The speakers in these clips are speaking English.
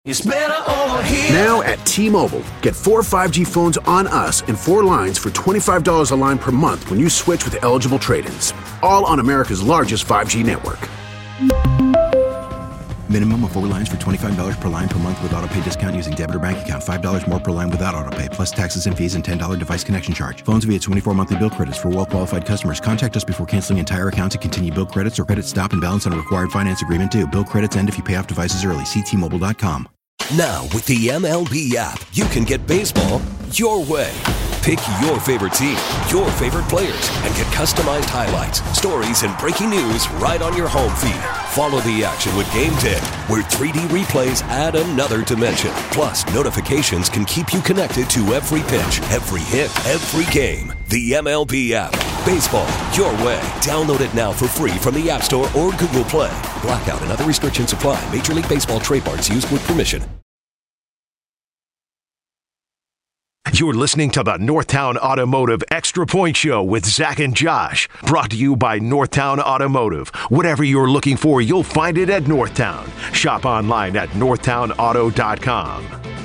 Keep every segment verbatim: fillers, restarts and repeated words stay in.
It's better over here. Now at T-Mobile, get four five G phones on us and four lines for twenty-five dollars a line per month when you switch with eligible trade-ins. All on America's largest five G network. Minimum of four lines for twenty-five dollars per line per month with autopay discount using debit or bank account. five dollars more per line without autopay, plus taxes and fees and ten dollars device connection charge. Phones via twenty-four monthly bill credits for well-qualified customers. Contact us before canceling entire account to continue bill credits or credit stop and balance on a required finance agreement due. Bill credits end if you pay off devices early. See T Mobile dot com. Now, with the M L B app, you can get baseball your way. Pick your favorite team, your favorite players, and get customized highlights, stories, and breaking news right on your home feed. Follow the action with Game Day, where three D replays add another dimension. Plus, notifications can keep you connected to every pitch, every hit, every game. The M L B app. Baseball your way. Download it now for free from the App Store or Google Play. Blackout and other restrictions apply. Major League Baseball trademarks used with permission. You're listening to the Northtown Automotive Extra Point Show with Zach and Josh. Brought to you by Northtown Automotive. Whatever you're looking for, you'll find it at Northtown. Shop online at northtown auto dot com.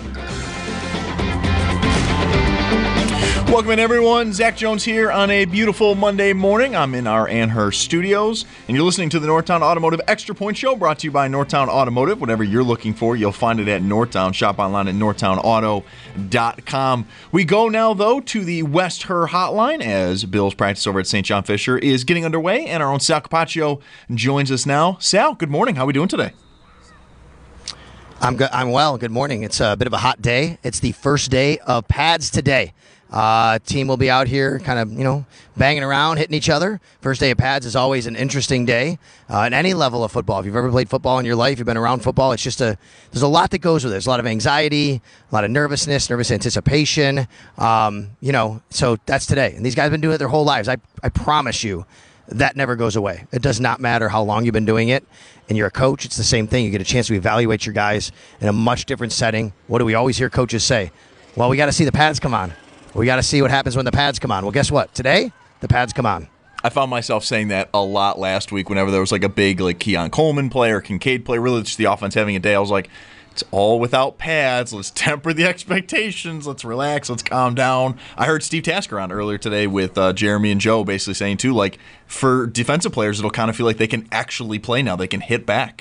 Welcome in, everyone. Zach Jones here on a beautiful Monday morning. I'm in our Amherst studios, and you're listening to the Northtown Automotive Extra Point Show, brought to you by Northtown Automotive. Whatever you're looking for, you'll find it at Northtown. Shop online at northtown auto dot com. We go now, though, to the West Her Hotline, as Bill's practice over at Saint John Fisher is getting underway, and our own Sal Capaccio joins us now. Sal, good morning. How are we doing today? I'm good. I'm well. Good morning. It's a bit of a hot day. It's the first day of pads today. Uh, team will be out here kind of, you know, banging around, hitting each other. First day of pads is always an interesting day uh, at any level of football. If you've ever played football in your life, you've been around football, it's just a, there's a lot that goes with it. There's a lot of anxiety, a lot of nervousness, nervous anticipation, um, you know, so that's today. And these guys have been doing it their whole lives. I, I promise you that never goes away. It does not matter how long you've been doing it. And you're a coach, it's the same thing. You get a chance to evaluate your guys in a much different setting. What do we always hear coaches say? Well, we got to see the pads come on. We got to see what happens when the pads come on. Well, guess what? Today, the pads come on. I found myself saying that a lot last week whenever there was like a big like Keon Coleman play or Kincaid play, really just the offense having a day. I was like, it's all without pads. Let's temper the expectations. Let's relax. Let's calm down. I heard Steve Tasker on earlier today with uh, Jeremy and Joe basically saying, too, like for defensive players, it'll kind of feel like they can actually play now. They can hit back.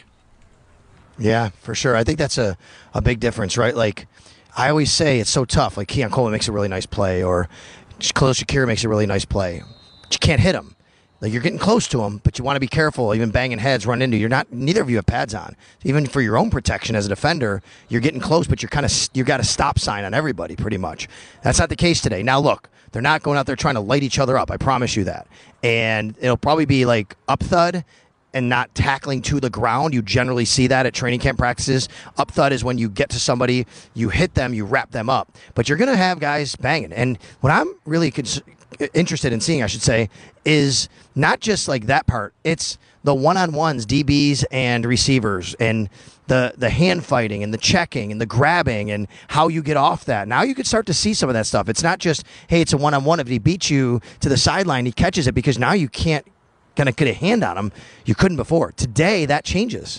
Yeah, for sure. I think that's a, a big difference, right? Like, I always say it's so tough. Like Keon Coleman makes a really nice play, or Khalil Shakir makes a really nice play. But you can't hit him. Like you're getting close to him, but you want to be careful. Even banging heads, run into. You're not. Neither of you have pads on. Even for your own protection as a defender, you're getting close, but you're kind of you got a stop sign on everybody, pretty much. That's not the case today. Now look, they're not going out there trying to light each other up. I promise you that. And it'll probably be like up thud and not tackling to the ground. You generally see that at training camp practices. Up thud is when you get to somebody, you hit them, you wrap them up. But you're going to have guys banging. And what I'm really cons- interested in seeing, I should say, is not just like that part. It's the one-on-ones, D Bs and receivers, and the the hand fighting and the checking and the grabbing and how you get off that. Now you could start to see some of that stuff. It's not just, hey, it's a one-on-one. If he beats you to the sideline, he catches it, because now you can't kind of get a hand on him. You couldn't before. Today, that changes.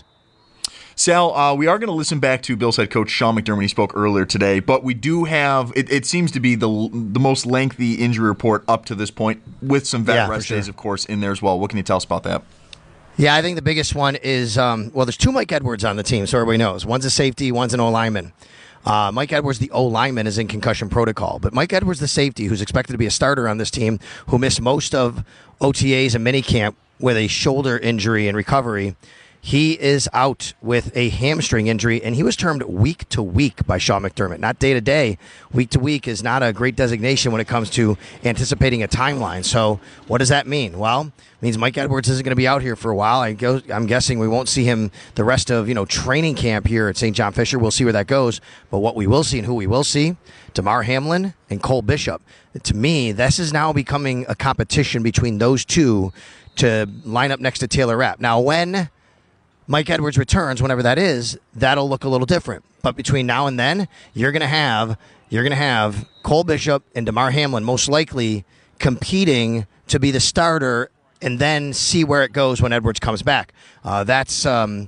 Sal, uh, we are going to listen back to Bills head coach Sean McDermott. He spoke earlier today, but we do have, it, it seems to be the the most lengthy injury report up to this point, with some vet yeah, rest sure. days, of course, in there as well. What can you tell us about that? Yeah, I think the biggest one is, um, well, there's two Mike Edwards on the team, so everybody knows. One's a safety, one's an O-lineman. Uh, Mike Edwards, the O-lineman, is in concussion protocol. But Mike Edwards, the safety, who's expected to be a starter on this team, who missed most of O T As and minicamp with a shoulder injury and recovery, he is out with a hamstring injury, and he was termed week to week by Sean McDermott, not day to day. Week to week is not a great designation when it comes to anticipating a timeline. So what does that mean? Well, it means Mike Edwards isn't going to be out here for a while. I go, I'm guessing we won't see him the rest of, you know, training camp here at Saint John Fisher. We'll see where that goes. But what we will see and who we will see, Damar Hamlin and Cole Bishop. To me, this is now becoming a competition between those two to line up next to Taylor Rapp. Now, when Mike Edwards returns, whenever that is, that'll look a little different. But between now and then, you're going to have you're going to have Cole Bishop and Damar Hamlin most likely competing to be the starter, and then see where it goes when Edwards comes back. Uh, that's um,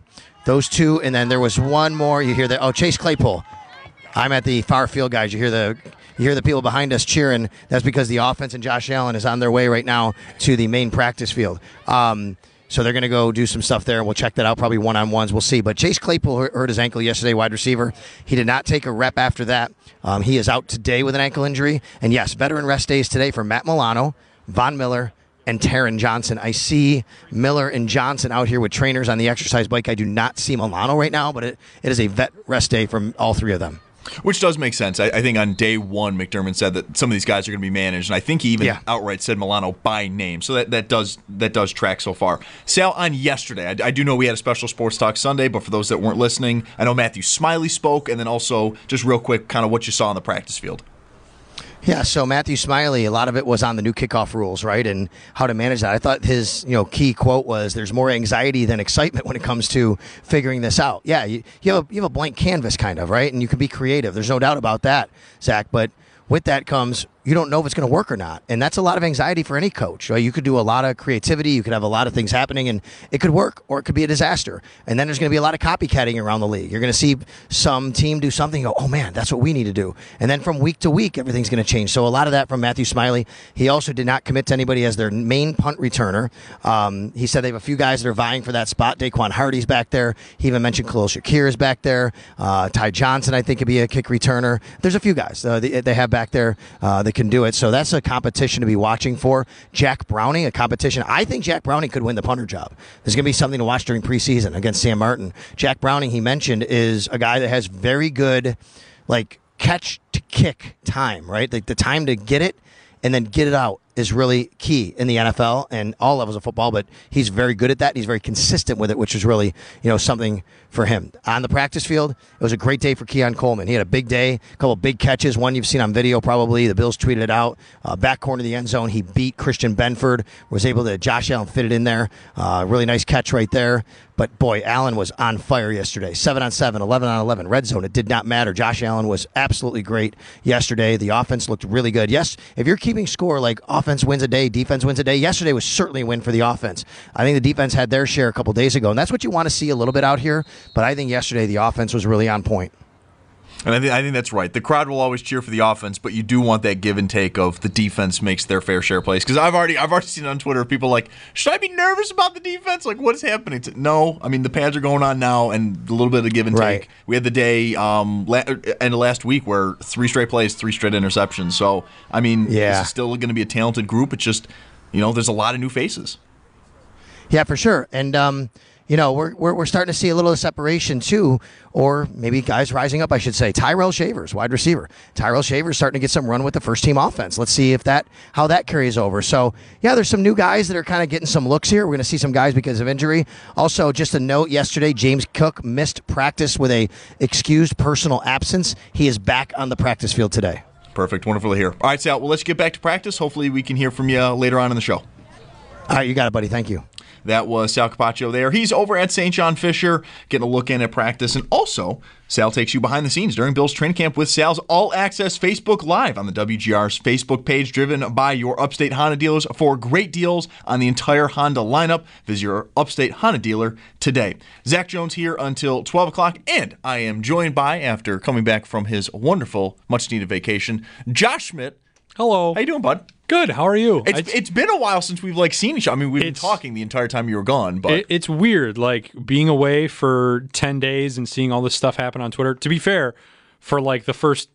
those two, and then there was one more. You hear the oh Chase Claypool. I'm at the far field, guys. You hear the you hear the people behind us cheering. That's because the offense and Josh Allen is on their way right now to the main practice field. Um, so they're going to go do some stuff there, and we'll check that out, probably one-on-ones. We'll see. But Chase Claypool hurt his ankle yesterday, wide receiver. He did not take a rep after that. Um, he is out today with an ankle injury. And, yes, veteran rest days today for Matt Milano, Von Miller, and Taron Johnson. I see Miller and Johnson out here with trainers on the exercise bike. I do not see Milano right now, but it, it is a vet rest day from all three of them. Which does make sense. I, I think on day one, McDermott said that some of these guys are going to be managed, and I think he even yeah. outright said Milano by name. So that, that does that does track so far. Sal, on yesterday, I, I do know we had a special Sports Talk Sunday, but for those that weren't listening, I know Matthew Smiley spoke, and then also just real quick, kind of what you saw on the practice field. Yeah, so Matthew Smiley, a lot of it was on the new kickoff rules, right, and how to manage that. I thought his, you know, key quote was, "There's more anxiety than excitement when it comes to figuring this out." Yeah, you, you have a, you have a blank canvas, kind of, right, and you can be creative. There's no doubt about that, Zach. But with that comes, you don't know if it's going to work or not, and that's a lot of anxiety for any coach. Right? You could do a lot of creativity, you could have a lot of things happening, and it could work, or it could be a disaster. And then there's going to be a lot of copycatting around the league. You're going to see some team do something, and go, "Oh man, that's what we need to do." And then from week to week, everything's going to change. So a lot of that from Matthew Smiley. He also did not commit to anybody as their main punt returner. Um, he said they have a few guys that are vying for that spot. Daquan Hardy's back there. He even mentioned Khalil Shakir is back there. Uh, Ty Johnson, I think, could be a kick returner. There's a few guys uh, they, they have back there uh, that can do it. So that's a competition to be watching for. Jack Browning, a competition. I think Jack Browning could win the punter job. There's going to be something to watch during preseason against Sam Martin. Jack Browning, he mentioned, is a guy that has very good, like, catch to kick time, right? Like the time to get it and then get it out is really key in the N F L and all levels of football, but he's very good at that. He's very consistent with it, which is really, you know, something for him. On the practice field, it was a great day for Keon Coleman. He had a big day, a couple of big catches, one you've seen on video probably. The Bills tweeted it out. Uh, back corner of the end zone, he beat Christian Benford, was able to, Josh Allen fit it in there. Uh, really nice catch right there. But, boy, Allen was on fire yesterday. seven on seven, eleven on eleven. Red zone, it did not matter. Josh Allen was absolutely great yesterday. The offense looked really good. Yes, if you're keeping score like offense wins a day, defense wins a day, yesterday was certainly a win for the offense. I think the defense had their share a couple days ago, and that's what you want to see a little bit out here. But I think yesterday the offense was really on point. And I think, I think that's right. The crowd will always cheer for the offense, but you do want that give and take of the defense makes their fair share of plays. Because I've already I've already seen on Twitter people like, should I be nervous about the defense? Like, what is happening? To, no, I mean the pads are going on now, and a little bit of give and right. take. We had the day um, la- end of last week where three straight plays, three straight interceptions. So I mean, yeah. this is still going to be a talented group. It's just, you know, there's a lot of new faces. Yeah, for sure, and. um You know, we're, we're we're starting to see a little separation, too, or maybe guys rising up, I should say. Tyrell Shavers, wide receiver. Tyrell Shavers starting to get some run with the first-team offense. Let's see if that how that carries over. So, yeah, there's some new guys that are kind of getting some looks here. We're going to see some guys because of injury. Also, just a note, yesterday, James Cook missed practice with a excused personal absence. He is back on the practice field today. Perfect. Wonderful to hear. All right, Sal, well, let's get back to practice. Hopefully we can hear from you later on in the show. All right, you got it, buddy. Thank you. That was Sal Capaccio there. He's over at Saint John Fisher, getting a look in at practice. And also, Sal takes you behind the scenes during Bills training camp with Sal's all-access Facebook Live on the W G R's Facebook page, driven by your Upstate Honda dealers for great deals on the entire Honda lineup. Visit your Upstate Honda dealer today. Zach Jones here until twelve o'clock, and I am joined by, after coming back from his wonderful, much-needed vacation, Josh Schmidt. Hello. How you doing, bud? Good. How are you? It's, I, it's been a while since we've like seen each other. I mean, we've been talking the entire time you were gone, but it, it's weird, like being away for ten days and seeing all this stuff happen on Twitter. To be fair, for like the first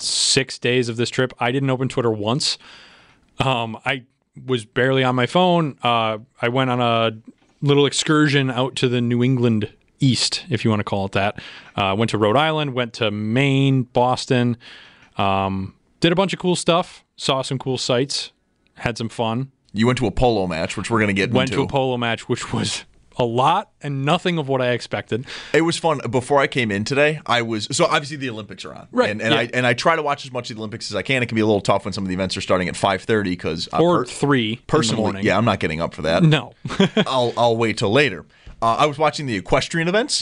six days of this trip, I didn't open Twitter once. Um, I was barely on my phone. Uh, I went on a little excursion out to the New England East, if you want to call it that. Uh, went to Rhode Island, went to Maine, Boston. Um, did a bunch of cool stuff. Saw some cool sights, had some fun. You went to a polo match, which we're going to get went into. Went to a polo match, which was a lot and nothing of what I expected. It was fun. Before I came in today, I was so obviously the Olympics are on, right? And, and yeah. I and I try to watch as much of the Olympics as I can. It can be a little tough when some of the events are starting at five thirty because uh, or per- three personally, in the morning. Yeah, I'm not getting up for that. No, I'll I'll wait till later. Uh, I was watching the equestrian events.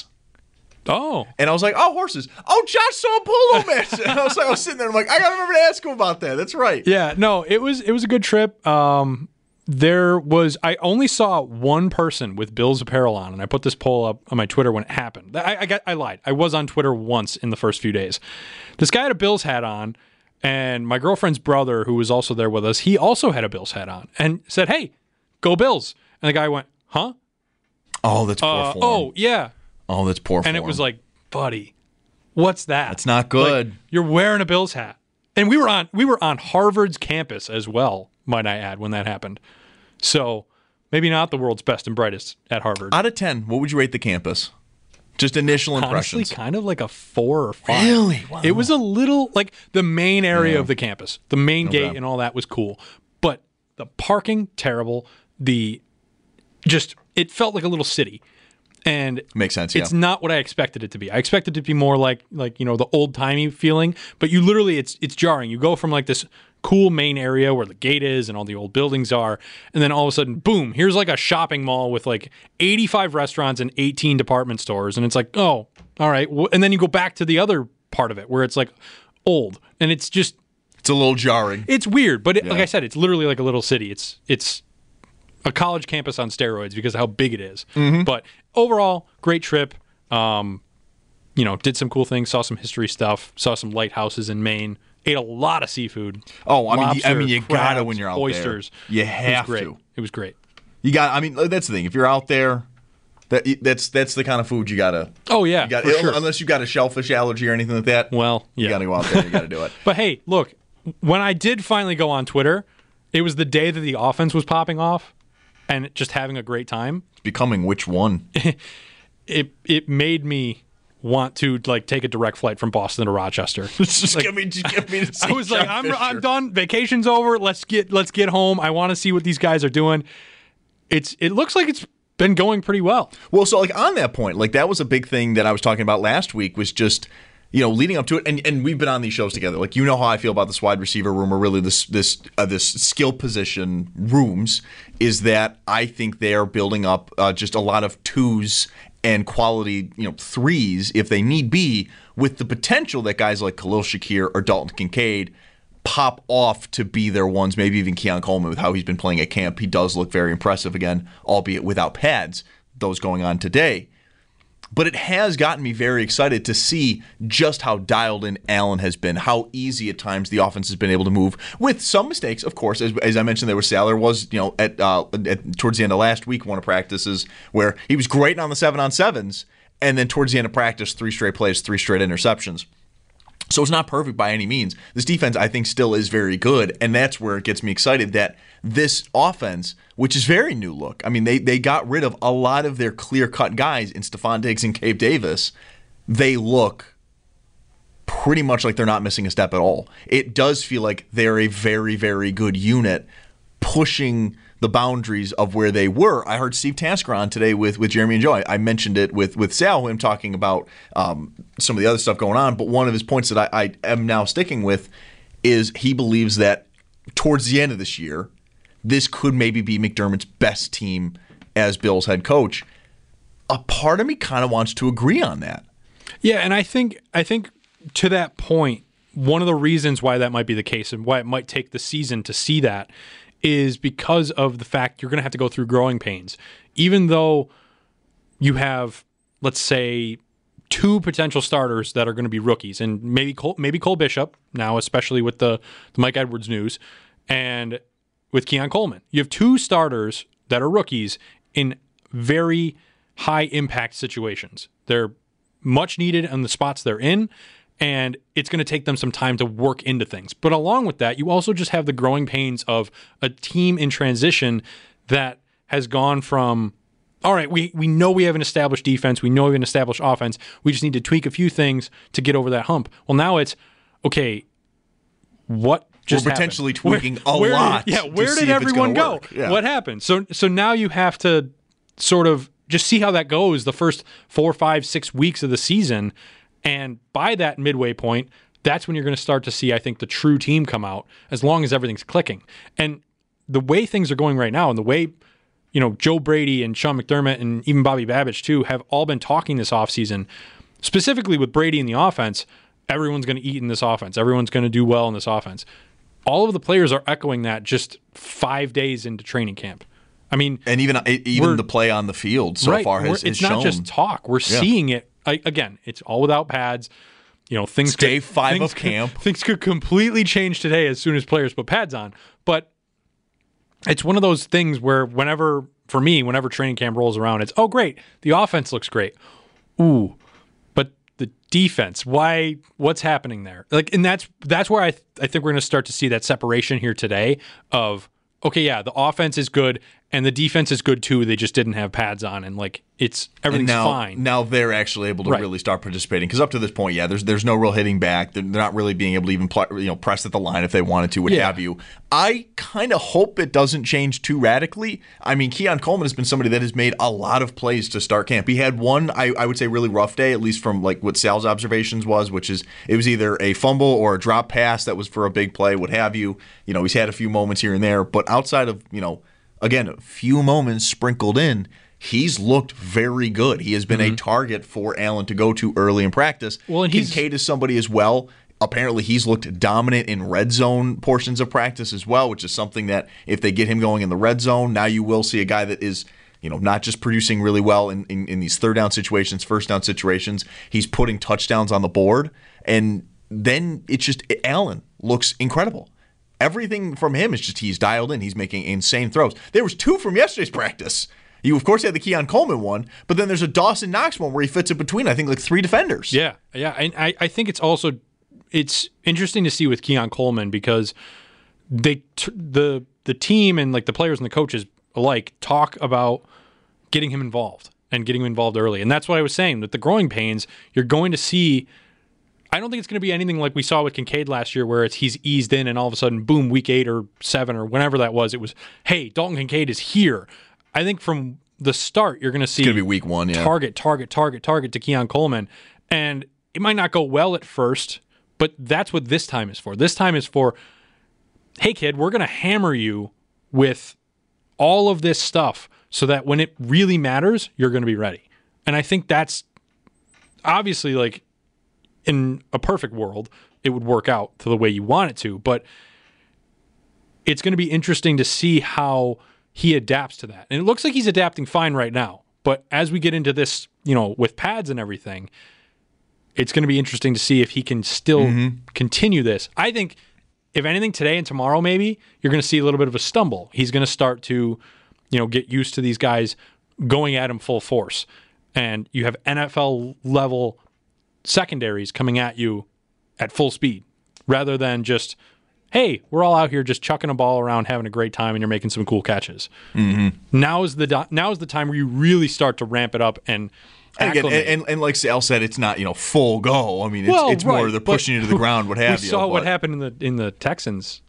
Oh. And I was like, oh, horses. Oh, Josh saw a polo match. And I was like, I was sitting there, I'm like, I gotta remember to ask him about that. That's right. Yeah, no, it was it was a good trip. Um, there was, I only saw one person with Bills apparel on, and I put this poll up on my Twitter when it happened. I, I got, I lied. I was on Twitter once in the first few days. This guy had a Bills hat on, and my girlfriend's brother, who was also there with us, he also had a Bills hat on, and said, "Hey, go Bills!" And the guy went, "Huh? Oh, that's poor Uh, form. oh, yeah." Oh, that's poor form. And it was like, buddy, what's that? That's not good. Like, you're wearing a Bills hat. And we were on we were on Harvard's campus as well, might I add, when that happened. So maybe not the world's best and brightest at Harvard. Out of ten, what would you rate the campus? Just initial impressions. Honestly, kind of like a four or five. Really? Wow. It was a little, like the main area Yeah. of the campus, the main Okay. gate and all that was cool. But the parking, terrible. The, just, it felt like a little city. And Makes sense, it's yeah. not what I expected it to be. I expected it to be more like, like you know, the old-timey feeling. But you literally, it's it's jarring. You go from like this cool main area where the gate is and all the old buildings are, and then all of a sudden, boom, here's like a shopping mall with like eighty-five restaurants and eighteen department stores. And it's like, oh, all right. And then you go back to the other part of it where it's like old. And it's just... It's a little jarring. It's weird. But it, Yeah. like I said, it's literally like a little city. It's It's... a college campus on steroids because of how big it is. Mm-hmm. But overall, great trip. Um, you know, did some cool things, saw some history stuff, saw some lighthouses in Maine, ate a lot of seafood. Oh, I mean, you- I Lobster, mean, you gotta crabs, when you're out oysters. there. You It was have great. to. It was great. You got. I mean, that's the thing. If you're out there, that that's that's the kind of food you gotta. Oh yeah, You got for sure. unless you've got a shellfish allergy or anything like that. Well, yeah. You gotta go out there. You gotta do it. But hey, look, when I did finally go on Twitter, it was the day that the offense was popping off and just having a great time. Becoming which one? It it made me want to like take a direct flight from Boston to Rochester. just Like, give me, just give me. To see I was like, John I'm Fisher. I'm done. Vacation's over. Let's get let's get home. I want to see what these guys are doing. It's it looks like it's been going pretty well. Well, so like on that point, like that was a big thing that I was talking about last week was just, you know, leading up to it, and, and we've been on these shows together. Like, you know how I feel about this wide receiver room, or really this this uh, this skill position rooms, is that I think they are building up uh, just a lot of twos and quality, you know, threes if they need be, with the potential that guys like Khalil Shakir or Dalton Kincaid pop off to be their ones, maybe even Keon Coleman with how he's been playing at camp. He does look very impressive again, albeit without pads, those going on today. But it has gotten me very excited to see just how dialed in Allen has been, how easy at times the offense has been able to move, with some mistakes, of course. As, as I mentioned, there was Saller was, you know, at, uh, at towards the end of last week, one of practices where he was great on the seven on sevens, and then towards the end of practice, three straight plays, three straight interceptions. So it's not perfect by any means. This defense, I think, still is very good, and that's where it gets me excited that this offense, which is very new look, I mean, they they got rid of a lot of their clear-cut guys in Stephon Diggs and Gabe Davis. They look pretty much like they're not missing a step at all. It does feel like they're a very, very good unit pushing the boundaries of where they were. I heard Steve Tasker on today with, with Jeremy and Joe. I, I mentioned it with, with Sal, him talking about um, some of the other stuff going on, but one of his points that I, I am now sticking with is he believes that towards the end of this year, this could maybe be McDermott's best team as Bills head coach. A part of me kind of wants to agree on that. Yeah, and I think I think to that point, one of the reasons why that might be the case and why it might take the season to see that is because of the fact you're going to have to go through growing pains. Even though you have, let's say, two potential starters that are going to be rookies, and maybe Cole, maybe Cole Bishop now, especially with the, the Mike Edwards news, and with Keon Coleman. You have two starters that are rookies in very high-impact situations. They're much needed in the spots they're in, and it's going to take them some time to work into things. But along with that, you also just have the growing pains of a team in transition that has gone from, all right, we, we know we have an established defense, we know we have an established offense, we just need to tweak a few things to get over that hump. Well, now it's, okay, what just We're happened? potentially tweaking where, a where lot Did, yeah, to where see did if it's everyone gonna go? work. Yeah. What happened? So so now you have to sort of just see how that goes the first four, five, six weeks of the season. And by that midway point, that's when you're going to start to see, I think, the true team come out, as long as everything's clicking. And the way things are going right now, and the way, you know, Joe Brady and Sean McDermott and even Bobby Babich, too, have all been talking this offseason, specifically with Brady in the offense, everyone's going to eat in this offense. Everyone's going to do well in this offense. all of the players are echoing that just five days into training camp. I mean, and even even the play on the field so right, far has, it's has not shown. just talk. We're yeah. seeing it. I, again, it's all without pads. You know, things. It's day could, five things of camp. Could, things could completely change today as soon as players put pads on. But it's one of those things where whenever, for me, whenever training camp rolls around, it's, oh, great, the offense looks great. Ooh, but the defense, why, what's happening there? Like, and that's that's where I th- I think we're going to start to see that separation here today of, okay, yeah, the offense is good and the defense is good too. They just didn't have pads on, and like it's everything's now, fine. Now they're actually able to right. really start participating because up to this point, yeah, there's there's no real hitting back. They're, they're not really being able to even pl- you know press at the line if they wanted to, what yeah. have you. I kind of hope it doesn't change too radically. I mean, Keon Coleman has been somebody that has made a lot of plays to start camp. He had one, I, I would say, really rough day, at least from like what Sal's observations was, which is it was either a fumble or a drop pass that was for a big play, what have you. You know, he's had a few moments here and there, but outside of you know. Again, a few moments sprinkled in, he's looked very good. He has been mm-hmm. a target for Allen to go to early in practice. Well, and he's, Kincaid is somebody as well. Apparently, he's looked dominant in red zone portions of practice as well, which is something that if they get him going in the red zone, now you will see a guy that is, you know, not just producing really well in, in, in these third down situations, first down situations. He's putting touchdowns on the board. And then it's just Allen looks incredible. Everything from him is just he's dialed in. He's making insane throws. There was two from yesterday's practice. You, of course, had the Keon Coleman one, but then there's a Dawson Knox one where he fits in between, I think, like three defenders. Yeah, yeah. And I, I think it's also it's interesting to see with Keon Coleman because they t- the the team and like the players and the coaches alike talk about getting him involved and getting him involved early. And that's what I was saying. With the growing pains, you're going to see – I don't think it's going to be anything like we saw with Kincaid last year where it's he's eased in and all of a sudden, boom, week eight or seven or whenever that was, it was, hey, Dalton Kincaid is here. I think from the start, you're going to see it's going to be week one, yeah. target, target, target, target to Keon Coleman. And it might not go well at first, but that's what this time is for. This time is for, hey, kid, we're going to hammer you with all of this stuff so that when it really matters, you're going to be ready. And I think that's obviously like, in a perfect world, it would work out to the way you want it to, but it's going to be interesting to see how he adapts to that. And it looks like he's adapting fine right now, but as we get into this, you know, with pads and everything, it's going to be interesting to see if he can still mm-hmm. continue this. I think, if anything, today and tomorrow maybe, you're going to see a little bit of a stumble. He's going to start to, you know, get used to these guys going at him full force. And you have N F L level secondaries coming at you at full speed rather than just, hey, we're all out here just chucking a ball around, having a great time, and you're making some cool catches. Mm-hmm. Now is the now is the time where you really start to ramp it up and and, again, and, and, and like Sal said, it's not you know full go. I mean, it's, well, it's right, more they're pushing you to the ground, what have we you. We saw but. what happened in the in the Texans.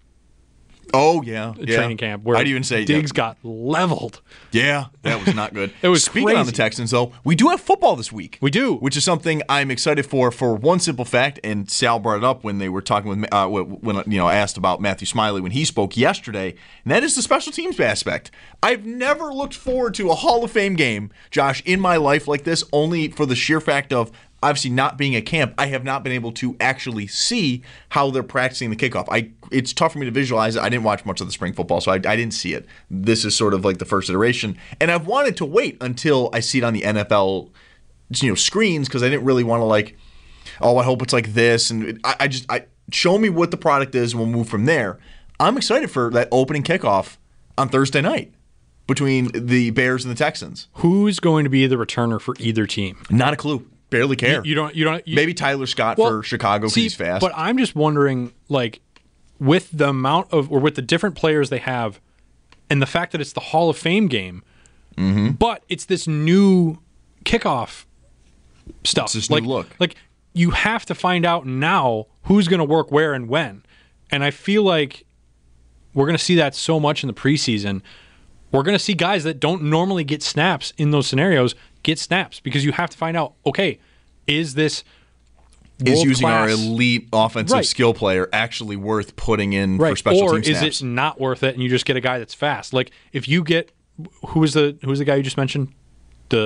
Oh, yeah. yeah. Training camp where I'd even say, Diggs yeah. got leveled. Yeah, that was not good. It was Speaking crazy. on the Texans, though, we do have football this week. We do. Which is something I'm excited for for one simple fact, and Sal brought it up when they were talking with, uh, when you know, asked about Matthew Smiley when he spoke yesterday, and that is the special teams aspect. I've never looked forward to a Hall of Fame game, Josh, in my life like this, only for the sheer fact of obviously not being at camp, I have not been able to actually see how they're practicing the kickoff. I It's tough for me to visualize it. I didn't watch much of the spring football, so I, I didn't see it. This is sort of like the first iteration. And I've wanted to wait until I see it on the N F L you know, screens because I didn't really want to like, oh, I hope it's like this. And it, I, I just, I show me what the product is and we'll move from there. I'm excited for that opening kickoff on Thursday night between the Bears and the Texans. Who's going to be the returner for either team? Not a clue. Barely care. You, you don't. You don't. You, Maybe Tyler Scott well, for Chicago because he's fast. But I'm just wondering, like, with the amount of, or with the different players they have, and the fact that it's the Hall of Fame game, mm-hmm. but it's this new kickoff stuff. It's this like, new look. Like, you have to find out now who's going to work where and when. And I feel like we're going to see that so much in the preseason. We're going to see guys that don't normally get snaps in those scenarios get snaps because you have to find out, okay, is this is using our class, elite offensive right. skill player actually worth putting in right. for special or team snaps? Or is it not worth it and you just get a guy that's fast? Like if you get who was the who was the guy you just mentioned? The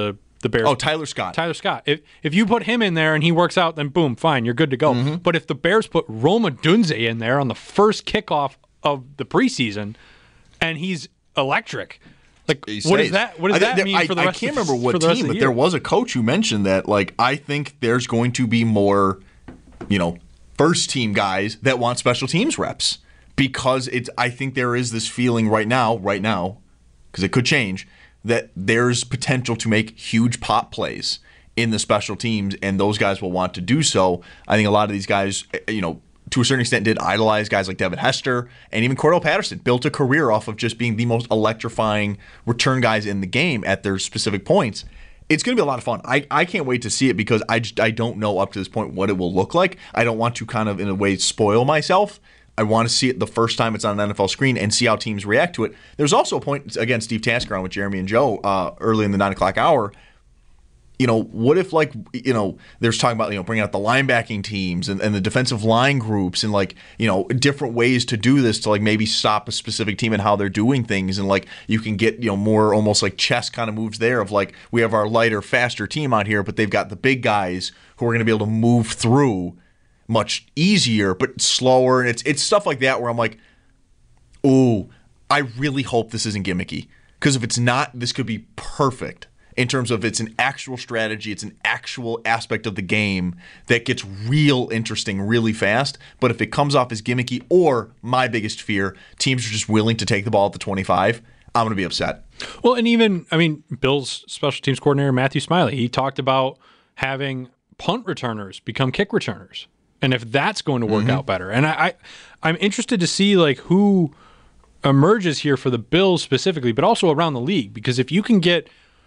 the Bears. Oh, Tyler Scott. Tyler Scott. If if you put him in there and he works out, then boom, fine, you're good to go. Mm-hmm. But if the Bears put Roma Dunze in there on the first kickoff of the preseason, and he's electric, like what does that? What does that there, mean I, for the I rest? can't of, remember what the team, the but there was a coach who mentioned that. Like, I think there's going to be more, you know, first team guys that want special teams reps because it's. I think there is this feeling right now, right now, because it could change, that there's potential to make huge pop plays in the special teams, and those guys will want to do so. I think a lot of these guys, you know, to a certain extent did idolize guys like Devin Hester, and even Cordell Patterson built a career off of just being the most electrifying return guys in the game at their specific points. It's going to be a lot of fun. I, I can't wait to see it because I, just, I don't know up to this point what it will look like. I don't want to kind of, in a way, spoil myself. I want to see it the first time it's on an N F L screen and see how teams react to it. There's also a point, again, Steve Tasker on with Jeremy and Joe uh, early in the nine o'clock hour. You know, what if, like, you know, there's talking about, you know, bringing out the linebacking teams and, and the defensive line groups and, like, you know, different ways to do this to, like, maybe stop a specific team and how they're doing things. And, like, you can get, you know, more almost like chess kind of moves there of, like, we have our lighter, faster team out here, but they've got the big guys who are going to be able to move through much easier but slower. And it's, it's stuff like that where I'm like, ooh, I really hope this isn't gimmicky. Because if it's not, this could be perfect. In terms of it's an actual strategy, it's an actual aspect of the game that gets real interesting really fast. But if it comes off as gimmicky, or my biggest fear, teams are just willing to take the ball at the twenty-five, I'm going to be upset. Well, and even, I mean, Bill's special teams coordinator, Matthew Smiley, he talked about having punt returners become kick returners. And if that's going to work mm-hmm. out better. And I, I, I'm interested to see, like, who emerges here for the Bills specifically, but also around the league. Because if you can get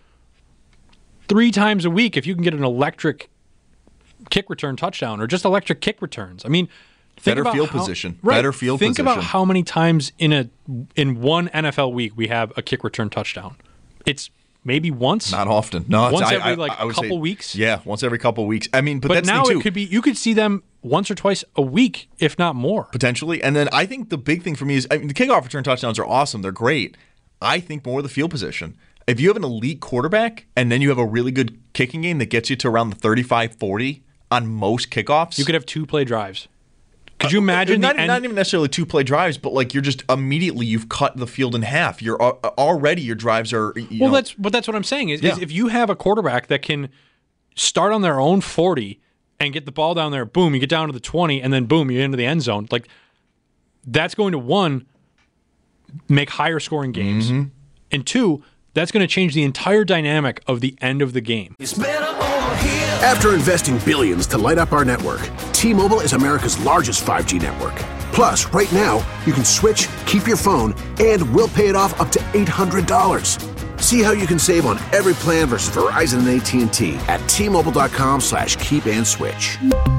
three times a week, if you can get an electric kick return touchdown or just electric kick returns. I mean, think better about field how, position. Right, better field think position. Think about how many times in a in one N F L week we have a kick return touchdown. It's maybe once. Not often. No, once I, every I, like I would couple say, weeks. Yeah, once every couple weeks. I mean, but, but that's now the thing it too. could be. You could see them once or twice a week, if not more, potentially. And then I think the big thing for me is I mean, the kickoff return touchdowns are awesome. They're great. I think more the field position. If you have an elite quarterback and then you have a really good kicking game that gets you to around the thirty-five forty on most kickoffs. You could have two play drives. Could you imagine? Uh, not, the end- not even necessarily two play drives, but like you're just immediately you've cut the field in half. You're uh, already your drives are. You well, know, that's but that's what I'm saying is, yeah. is if you have a quarterback that can start on their own forty and get the ball down there, boom, you get down to the twenty, and then boom, you're into the end zone. Like that's going to one make higher scoring games, mm-hmm. and two, that's going to change the entire dynamic of the end of the game. After investing billions to light up our network, T-Mobile is America's largest five G network. Plus, right now, you can switch, keep your phone, and we'll pay it off up to eight hundred dollars. See how you can save on every plan versus Verizon and A T and T at T-Mobile.com slash keep and switch.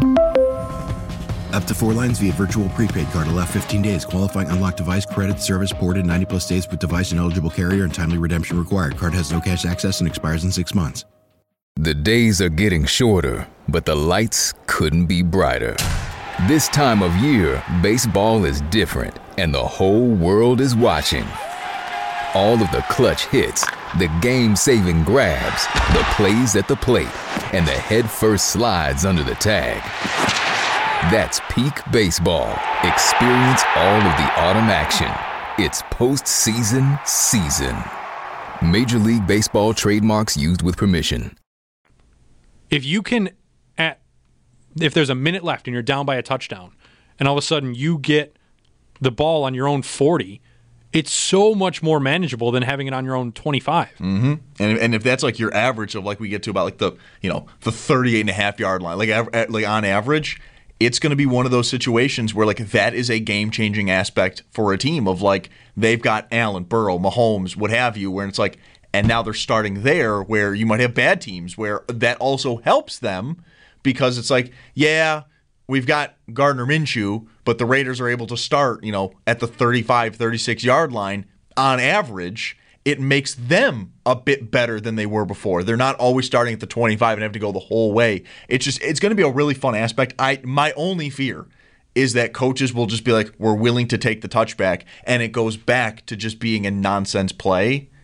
Up to four lines via virtual prepaid card. Allow fifteen days. Qualifying unlocked device credit service ported ninety plus days with device and eligible carrier and timely redemption required. Card has no cash access and expires in six months. The days are getting shorter, but the lights couldn't be brighter. This time of year, baseball is different, and the whole world is watching. All of the clutch hits, the game-saving grabs, the plays at the plate, and the head-first slides under the tag. That's peak baseball. Experience all of the autumn action. It's postseason season. Major League Baseball trademarks used with permission. If you can, at if there's a minute left and you're down by a touchdown, and all of a sudden you get the ball on your own forty, it's so much more manageable than having it on your own twenty-five. Mm-hmm. And and if that's like your average of like we get to about like the you know the thirty-eight and a half yard line, like like on average, it's going to be one of those situations where like that is a game changing aspect for a team of like they've got Allen, Burrow, Mahomes, what have you, where it's like. And now they're starting there where you might have bad teams where that also helps them because it's like, yeah, we've got Gardner Minshew, but the Raiders are able to start, you know, at the thirty-five, thirty-six yard line on average. It makes them a bit better than they were before. They're not always starting at the twenty-five and have to go the whole way. It's just, it's going to be a really fun aspect. I, my only fear is that coaches will just be like, we're willing to take the touchback and it goes back to just being a nonsense play.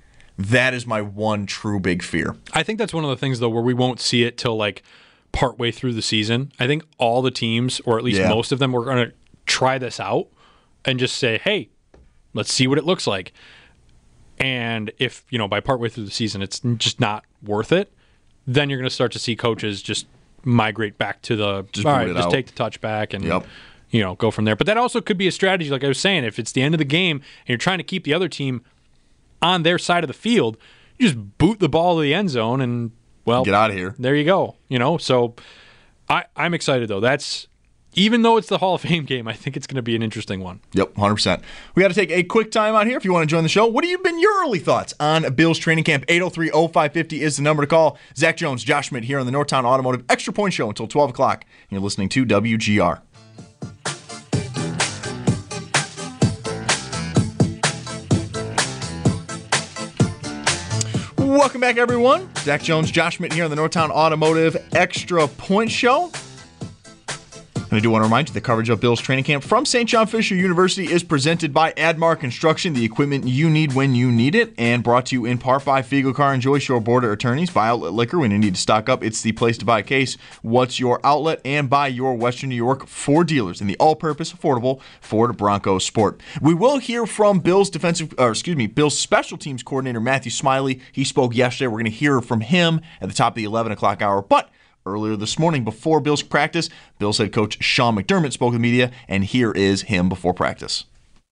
That is my one true big fear. I think that's one of the things, though, where we won't see it till like partway through the season. I think all the teams, or at least Yeah. most of them, were going to try this out and just say, hey, let's see what it looks like. And if, you know, by partway through the season, it's just not worth it, then you're going to start to see coaches just migrate back to the, Just all boot right, it just out. take the touch back and, Yep. you know, go from there. But that also could be a strategy, like I was saying. If it's the end of the game and you're trying to keep the other team on their side of the field, you just boot the ball to the end zone and, well, Get out of here. there you go. You know, so I, I'm excited, though. That's, even though it's the Hall of Fame game, I think it's going to be an interesting one. Yep, one hundred percent. We got to take a quick time out here. If you want to join the show, what have been your early thoughts on Bills training camp? eight oh three oh five five oh is the number to call. Zach Jones, Josh Schmidt here on the Northtown Automotive Extra Point Show until twelve o'clock. And you're listening to W G R. Welcome back, everyone. Zach Jones, Josh Schmidt here on the Northtown Automotive Extra Point Show. And I do want to remind you the coverage of Bills training camp from Saint John Fisher University is presented by Admar Construction, the equipment you need when you need it, and brought to you in part by Fiegel Car and Joy Shore Border Attorneys. Buy outlet liquor when you need to stock up. It's the place to buy a case. What's your outlet? And by your Western New York Ford dealers in the all-purpose, affordable Ford Bronco Sport. We will hear from Bills defensive, or excuse me, Bills special teams coordinator Matthew Smiley. He spoke yesterday. We're going to hear from him at the top of the eleven o'clock hour. But earlier this morning, before Bills practice, Bills head coach Sean McDermott spoke with the media, and here is him before practice.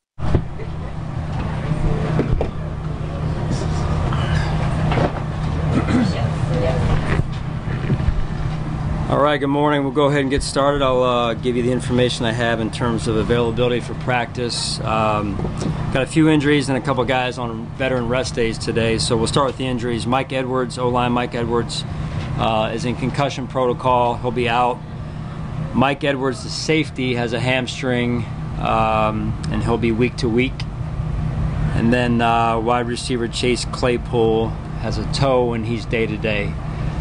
All right, good morning. We'll go ahead and get started. I'll uh, give you the information I have in terms of availability for practice. Um, got a few injuries and a couple guys on veteran rest days today, so we'll start with the injuries. Mike Edwards, O-line Mike Edwards, uh, is in concussion protocol. He'll be out. Mike Edwards, the safety, has a hamstring, um, and he'll be week to week. And then uh, wide receiver Chase Claypool has a toe, and he's day to day.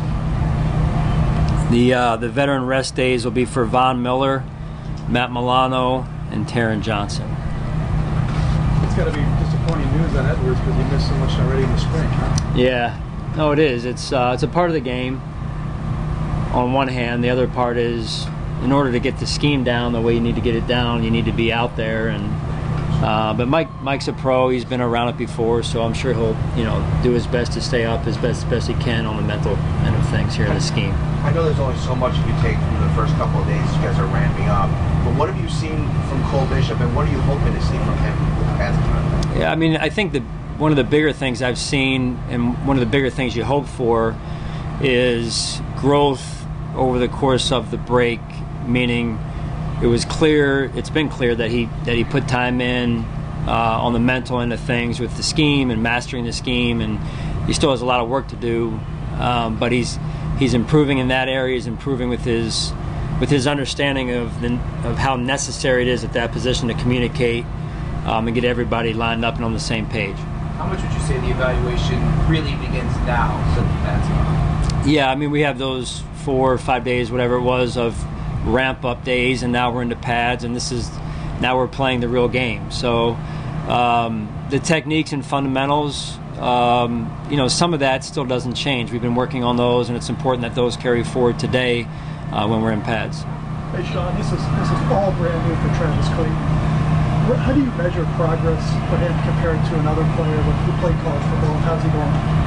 The uh, the veteran rest days will be for Von Miller, Matt Milano, and Taron Johnson. It's got to be disappointing news on Edwards because he missed so much already in the spring, huh? Yeah, no, it is. It's uh, it's a part of the game. On one hand, the other part is, in order to get the scheme down the way you need to get it down, you need to be out there. And uh, but Mike Mike's a pro. He's been around it before, so I'm sure he'll you know do his best to stay up as best best he can on the mental end of things here in the scheme. I know there's only so much you can take from the first couple of days as you guys are ramping up, but what have you seen from Cole Bishop, and what are you hoping to see from him as a time? Yeah, I mean, I think that one of the bigger things I've seen, and one of the bigger things you hope for, is growth over the course of the break. Meaning, it was clear, it's been clear that he that he put time in uh, on the mental end of things with the scheme and mastering the scheme, and he still has a lot of work to do, um, but he's he's improving in that area. He's improving with his with his understanding of the, of how necessary it is at that position to communicate um, and get everybody lined up and on the same page. How much would you say the evaluation really begins now? So that's yeah, I mean, we have those four or five days, whatever it was, of ramp up days, and now we're into pads, and this is now we're playing the real game. So um, the techniques and fundamentals, um, you know, some of that still doesn't change. We've been working on those, and it's important that those carry forward today uh, when we're in pads. Hey, Sean, this is this is all brand new for Travis Clayton. How do you measure progress for him compared to another player who played college football? How's he going?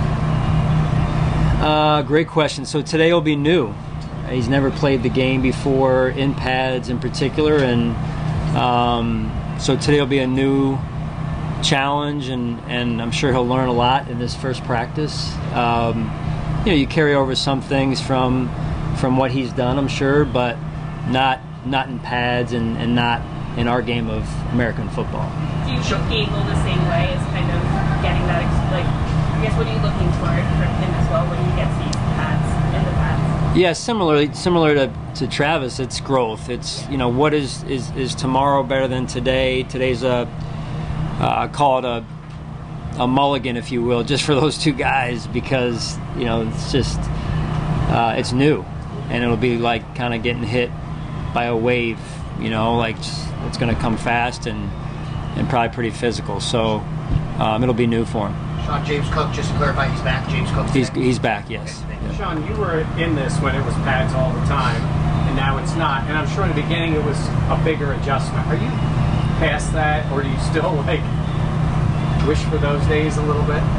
Uh, great question. So today will be new. He's never played the game before in pads in particular, and um, so today will be a new challenge, and, and I'm sure he'll learn a lot in this first practice. Um, you know, you carry over some things from from what he's done, I'm sure, but not not in pads and, and not in our game of American football. Do you think Gable the same way as kind of getting that, like, I guess, what are you looking for from him as well when he gets these pads in the pads? Yeah, similarly, similar to, to Travis, it's growth. It's, you know, what is, is, is tomorrow better than today? Today's a, uh, call it a, a mulligan, if you will, just for those two guys, because, you know, it's just, uh, it's new. And it'll be like kind of getting hit by a wave, you know, like it's going to come fast and, and probably pretty physical. So um, it'll be new for him. Sean, James Cook, just to clarify, he's back. James Cook. He's he's back. Yes. Yeah. Sean, you were in this when it was pads all the time, and now it's not. And I'm sure in the beginning it was a bigger adjustment. Are you past that, or do you still like wish for those days a little bit?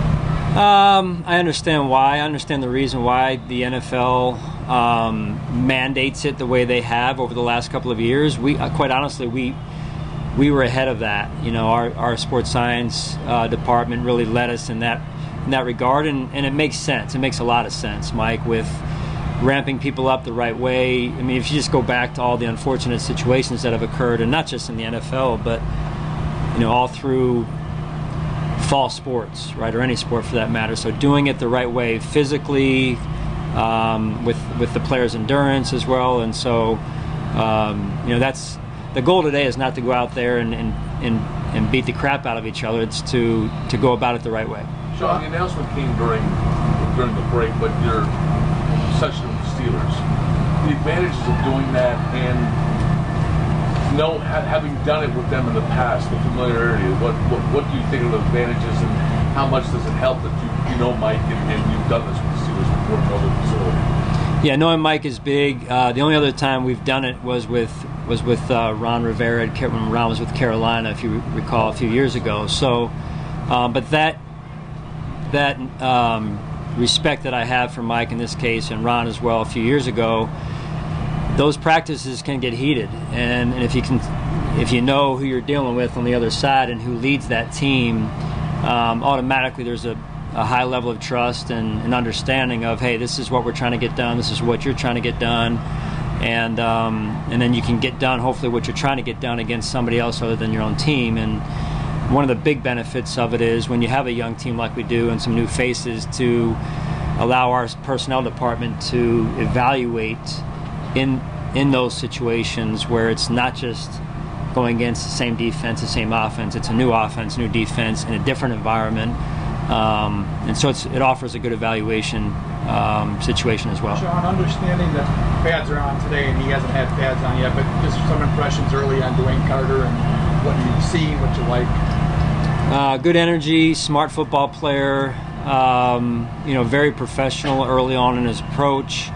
Um, I understand why. I understand the reason why the N F L um, mandates it the way they have over the last couple of years. We, uh, quite honestly, we we were ahead of that. You know, our our sports science uh, department really led us in that in that regard, and, and it makes sense. It makes a lot of sense, Mike, with ramping people up the right way. I mean, if you just go back to all the unfortunate situations that have occurred, and not just in the N F L, but you know, all through fall sports, right, or any sport for that matter. So doing it the right way, physically, um, with with the players' endurance as well. And so, um, you know, that's the goal today is not to go out there and and, and and beat the crap out of each other. It's to to go about it the right way. Sean, the announcement came during during the break, but your session with the Steelers, the advantages of doing that and no, having done it with them in the past, the familiarity, what, what what do you think of the advantages and how much does it help that you, you know Mike and, and you've done this with the Steelers before in another facility? Yeah, knowing Mike is big. Uh, the only other time we've done it was with was with uh, Ron Rivera when Ron was with Carolina, if you recall, a few years ago. So, um, but that that um, respect that I have for Mike in this case and Ron as well a few years ago, those practices can get heated, and, and if you can, if you know who you're dealing with on the other side and who leads that team, um, automatically there's a, a high level of trust and an understanding of, hey, this is what we're trying to get done, this is what you're trying to get done, and um, and then you can get done hopefully what you're trying to get done against somebody else other than your own team. And one of the big benefits of it is when you have a young team like we do and some new faces, to allow our personnel department to evaluate in in those situations where it's not just going against the same defense, the same offense. It's a new offense, new defense in a different environment, um, and so it's, it offers a good evaluation um, situation as well. Sean, understanding that pads are on today and he hasn't had pads on yet, but just some impressions early on Dwayne Carter and what you've seen, what you like. Uh, good energy, smart football player. Um, you know, very professional early on in his approach.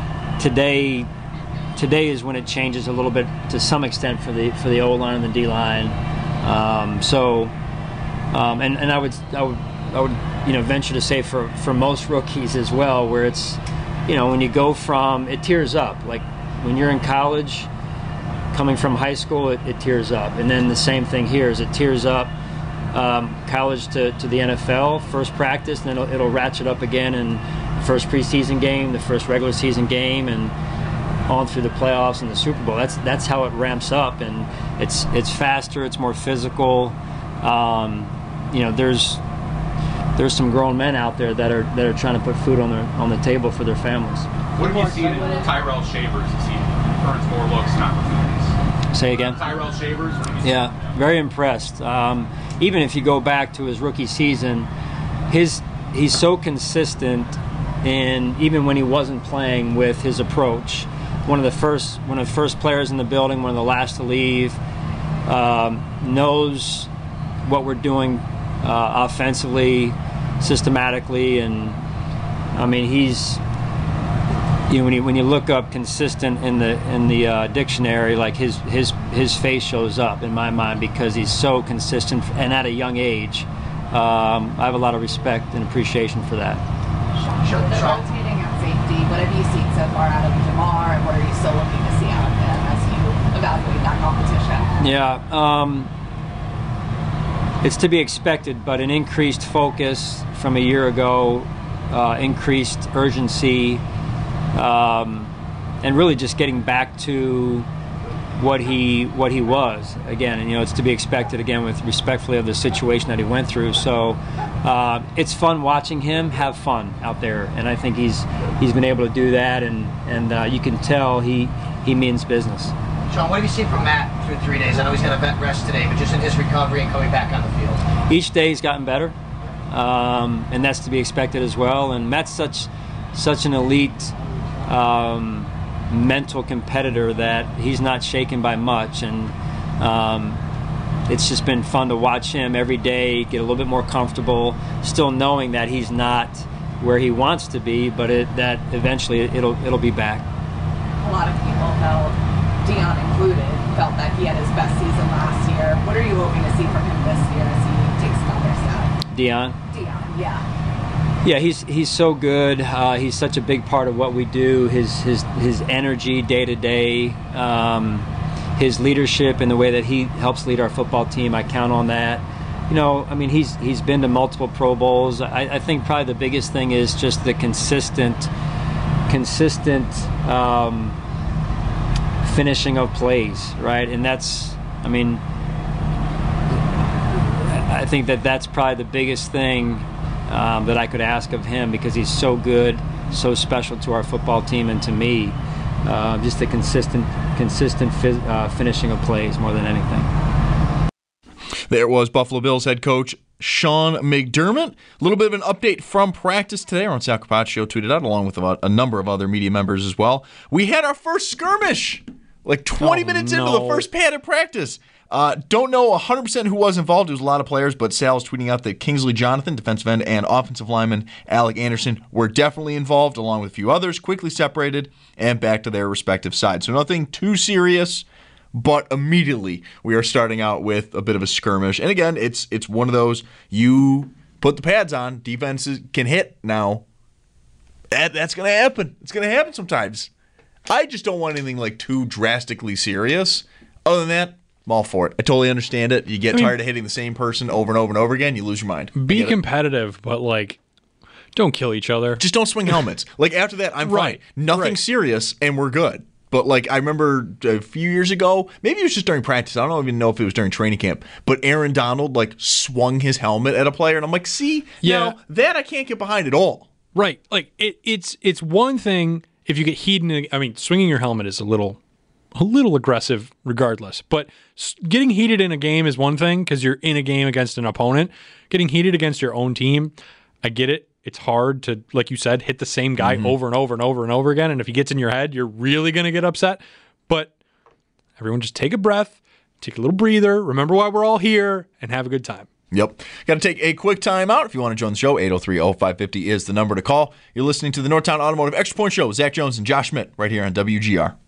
Today. Today is when it changes a little bit to some extent for the for the O-line and the D-line. Um, so, um, and and I would I would I would you know venture to say for, for most rookies as well, where it's, you know, when you go from, it tears up. Like when you're in college, coming from high school, it, it tears up, and then the same thing here is it tears up. Um, college to, to the N F L, first practice, and then it'll, it'll ratchet up again in the first preseason game, the first regular season game, and on through the playoffs and the Super Bowl. That's that's how it ramps up, and it's it's faster, it's more physical. Um, you know, there's there's some grown men out there that are that are trying to put food on their on the table for their families. What have you seen in Tyrell Shavers? Is he earns more looks, not opportunities? Say again. Tyrell Shavers. Yeah, very impressed. Um, even if you go back to his rookie season, his he's so consistent, in even when he wasn't playing, with his approach. One of the first, one of the first players in the building, one of the last to leave, um, knows what we're doing uh, offensively, systematically, and I mean he's, you know, when you when you look up consistent in the in the uh, dictionary, like his his his face shows up in my mind because he's so consistent and at a young age. Um, I have a lot of respect and appreciation for that. Sure, the rotating at safety, what have you seen so far out of Jamar, and what are you still looking to see out of him as you evaluate that competition? Yeah, um, it's to be expected, but an increased focus from a year ago, uh, increased urgency, um, and really just getting back to what he what he was again. And you know, it's to be expected again, with respectfully of the situation that he went through. So uh, it's fun watching him have fun out there, and I think he's he's been able to do that, and and uh, you can tell he he means business. Sean, what have you seen from Matt through three days? I know he's got a vet rest today, but just in his recovery and coming back on the field. Each day he's gotten better, um, and that's to be expected as well. And Matt's such such an elite um, mental competitor that he's not shaken by much, and um, it's just been fun to watch him every day get a little bit more comfortable, still knowing that he's not where he wants to be, but it, that eventually it'll it'll be back. A lot of people felt, Dion included, felt that he had his best season last year. What are you hoping to see from him this year as he takes another step? Dion? Dion, yeah. Yeah, he's he's so good. Uh, he's such a big part of what we do. His his his energy day to day, um, his leadership and the way that he helps lead our football team. I count on that. You know, I mean, he's he's been to multiple Pro Bowls. I, I think probably the biggest thing is just the consistent, consistent um, finishing of plays, right? And that's, I mean, I think that that's probably the biggest thing um, that I could ask of him, because he's so good, so special to our football team and to me. Uh, just the consistent, consistent fi- uh, finishing of plays more than anything. There was Buffalo Bills head coach Sean McDermott. A little bit of an update from practice today. Our own Sal Capaccio tweeted out, along with about a number of other media members as well. We had our first skirmish, like twenty oh, minutes no. into the first padded practice. Uh, don't know one hundred percent who was involved. It was a lot of players, but Sal's tweeting out that Kingsley Jonathan, defensive end, and offensive lineman Alec Anderson were definitely involved, along with a few others, quickly separated and back to their respective sides. So nothing too serious, but immediately we are starting out with a bit of a skirmish. And again, it's it's one of those, you put the pads on, defenses can hit now. That, that's going to happen. It's going to happen sometimes. I just don't want anything like too drastically serious. Other than that, I'm all for it. I totally understand it. You get I mean, tired of hitting the same person over and over and over again, you lose your mind. Be competitive, it. but like, don't kill each other. Just don't swing helmets. Like after that, I'm right. fine. Nothing right. serious, and we're good. But like I remember a few years ago, maybe it was just during practice. I don't even know if it was during training camp. But Aaron Donald like swung his helmet at a player, and I'm like, see, yeah, now, that I can't get behind at all. Right. Like it, it's it's one thing if you get heated. I mean, swinging your helmet is a little. a little aggressive regardless, but getting heated in a game is one thing because you're in a game against an opponent. Getting heated against your own team, I get it. It's hard to, like you said, hit the same guy mm-hmm. over and over and over and over again. And if he gets in your head, you're really going to get upset. But everyone just take a breath, take a little breather, remember why we're all here, and have a good time. Yep. Got to take a quick time out. If you want to join the show, eight oh three oh five five oh is the number to call. You're listening to the Northtown Automotive Extra Point Show with Zach Jones and Josh Schmidt right here on W G R.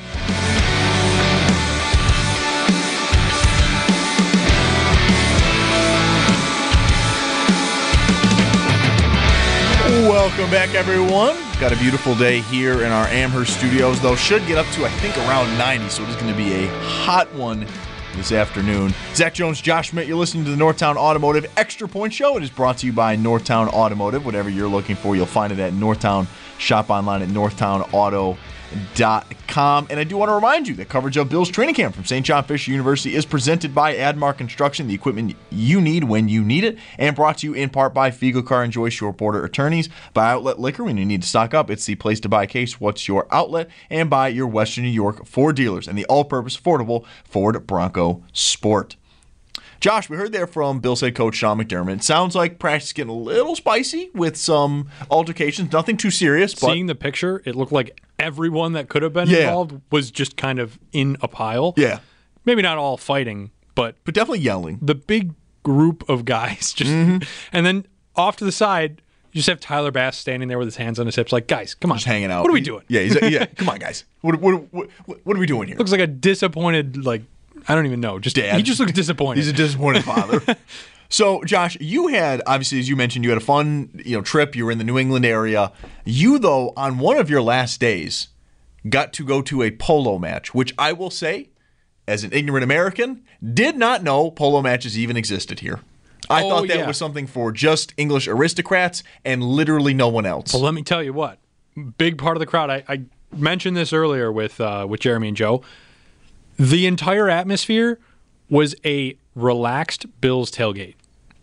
Welcome back, everyone. Got a beautiful day here in our Amherst studios, though should get up to, I think, around ninety, so it is going to be a hot one this afternoon. Zach Jones, Josh Schmidt, you're listening to the Northtown Automotive Extra Point Show. It is brought to you by Northtown Automotive. Whatever you're looking for, you'll find it at Northtown. Shop online at northtown auto dot com. And I do want to remind you that coverage of Bills training camp from Saint John Fisher University is presented by Admar Construction, the equipment you need when you need it, and brought to you in part by Fiegel Car and Joy Shore Porter Attorneys, by Outlet Liquor. When you need to stock up, it's the place to buy. Case What's Your Outlet, and by your Western New York Ford dealers and the all-purpose affordable Ford Bronco Sport. Josh, we heard there from Bills head coach Sean McDermott. It sounds like practice is getting a little spicy with some altercations. Nothing too serious. But seeing the picture, it looked like everyone that could have been yeah. involved was just kind of in a pile. Yeah. Maybe not all fighting, but but definitely yelling. The big group of guys just mm-hmm. and then off to the side, you just have Tyler Bass standing there with his hands on his hips like, guys, come on. Just hanging out. What are we doing? Yeah, he's like, yeah, come on, guys. What, what, what, what are we doing here? Looks like a disappointed, like, I don't even know. Just Dad. He just looks disappointed. He's a disappointed father. So, Josh, you had, obviously, as you mentioned, you had a fun you know, trip. You were in the New England area. You, though, on one of your last days, got to go to a polo match, which I will say, as an ignorant American, did not know polo matches even existed here. I oh, thought that yeah. was something for just English aristocrats and literally no one else. Well, let me tell you what. Big part of the crowd, I, I mentioned this earlier with uh, with Jeremy and Joe. The entire atmosphere was a relaxed Bills tailgate.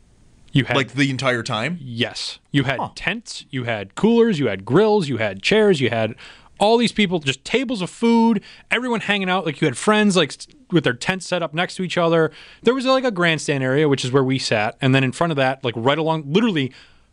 You had like the entire time? Yes. You had huh. tents, you had coolers, you had grills, you had chairs, you had all these people, just tables of food, everyone hanging out. Like you had friends like with their tents set up next to each other. There was like a grandstand area, which is where we sat. And then in front of that, like right along, literally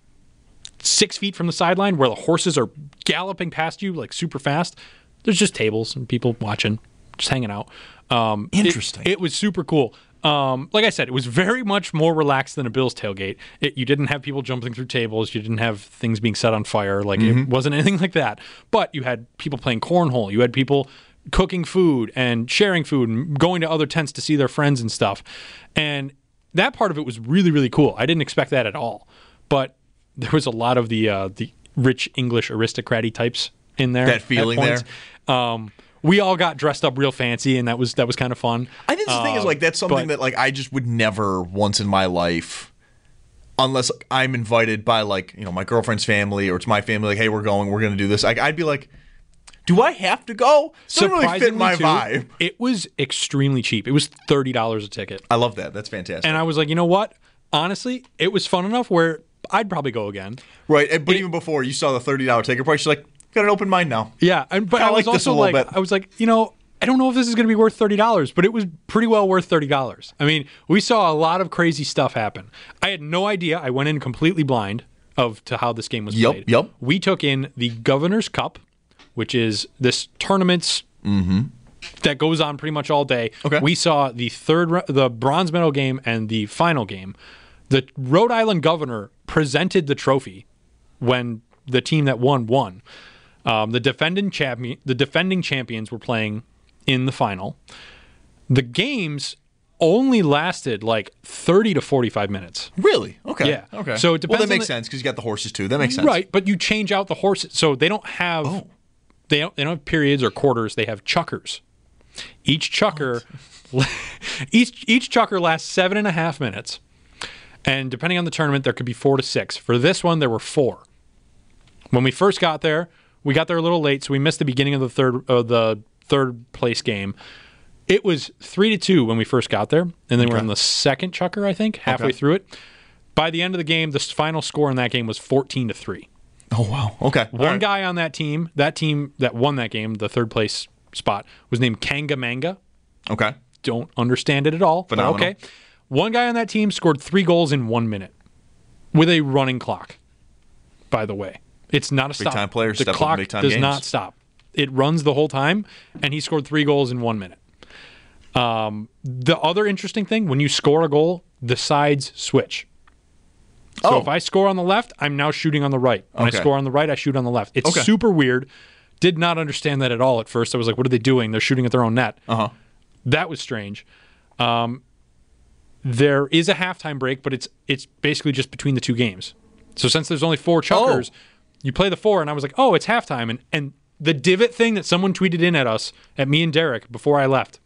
six feet from the sideline where the horses are galloping past you like super fast, there's just tables and people watching, just hanging out. Um, Interesting. It, it was super cool. Um, like I said, it was very much more relaxed than a Bills tailgate. It, you didn't have people jumping through tables. You didn't have things being set on fire. Like Mm-hmm. it wasn't anything like that. But you had people playing cornhole. You had people cooking food and sharing food and going to other tents to see their friends and stuff. And that part of it was really, really cool. I didn't expect that at all. But there was a lot of the uh, the rich English aristocrat-y types in there. That feeling there. Um, we all got dressed up real fancy, and that was that was kind of fun. I think the thing is, like, that's something but- that, like, I just would never once in my life, unless like, I'm invited by, like, you know, my girlfriend's family or it's my family, like, hey, we're going, we're going to do this. I, I'd be like, do I have to go? It doesn't really fit my too, vibe. It was extremely cheap. It was thirty dollars a ticket. I love that. That's fantastic. And I was like, you know what? Honestly, it was fun enough where I'd probably go again. Right, and- but even before you saw the thirty dollars ticket price, you're like, got an open mind now. Yeah, and, but Kinda I was like this a also little like, bit. I was like, you know, I don't know if this is going to be worth thirty dollars, but it was pretty well worth thirty dollars. I mean, we saw a lot of crazy stuff happen. I had no idea. I went in completely blind of to how this game was Yep, played. yep. We took in the Governor's Cup, which is this tournament that goes on pretty much all day. Okay. We saw the third, ro- the bronze medal game and the final game. The Rhode Island Governor presented the trophy when the team that won won. Um, the defending champion, the defending champions were playing in the final. The games only lasted like thirty to forty-five minutes. Really? Okay. Yeah. Okay. So it depends. Well, that on makes the- sense because you got the horses too. That makes sense. Right, but you change out the horses, so they don't have Oh. they don't they don't have periods or quarters. They have chukkers. Each chukker, each each chukker lasts seven and a half minutes, and depending on the tournament, there could be four to six. For this one, there were four. When we first got there, we got there a little late, so we missed the beginning of the third of the third place game. It was three to two when we first got there, and then we're Okay. in the second chukker, I think, halfway Okay. through it. By the end of the game, the final score in that game was fourteen to three. Oh wow. Okay. One All right. guy on that team, that team that won that game, the third place spot, was named Kanga Manga. Okay. Don't understand it at all. but Phenomenal. okay. One guy on that team scored three goals in one minute with a running clock. By the way, it's not a stop. Big-time players The step up in clock big-time does games. not stop. It runs the whole time, and he scored three goals in one minute. Um, the other interesting thing, when you score a goal, the sides switch. So Oh. if I score on the left, I'm now shooting on the right. When Okay. I score on the right, I shoot on the left. It's Okay. super weird. Did not understand that at all at first. I was like, what are they doing? They're shooting at their own net. Uh huh. That was strange. Um, there is a halftime break, but it's it's basically just between the two games. So since there's only four chukkers, Oh. you play the four, and I was like, oh, it's halftime. And and the divot thing that someone tweeted in at us, at me and Derek, before I left,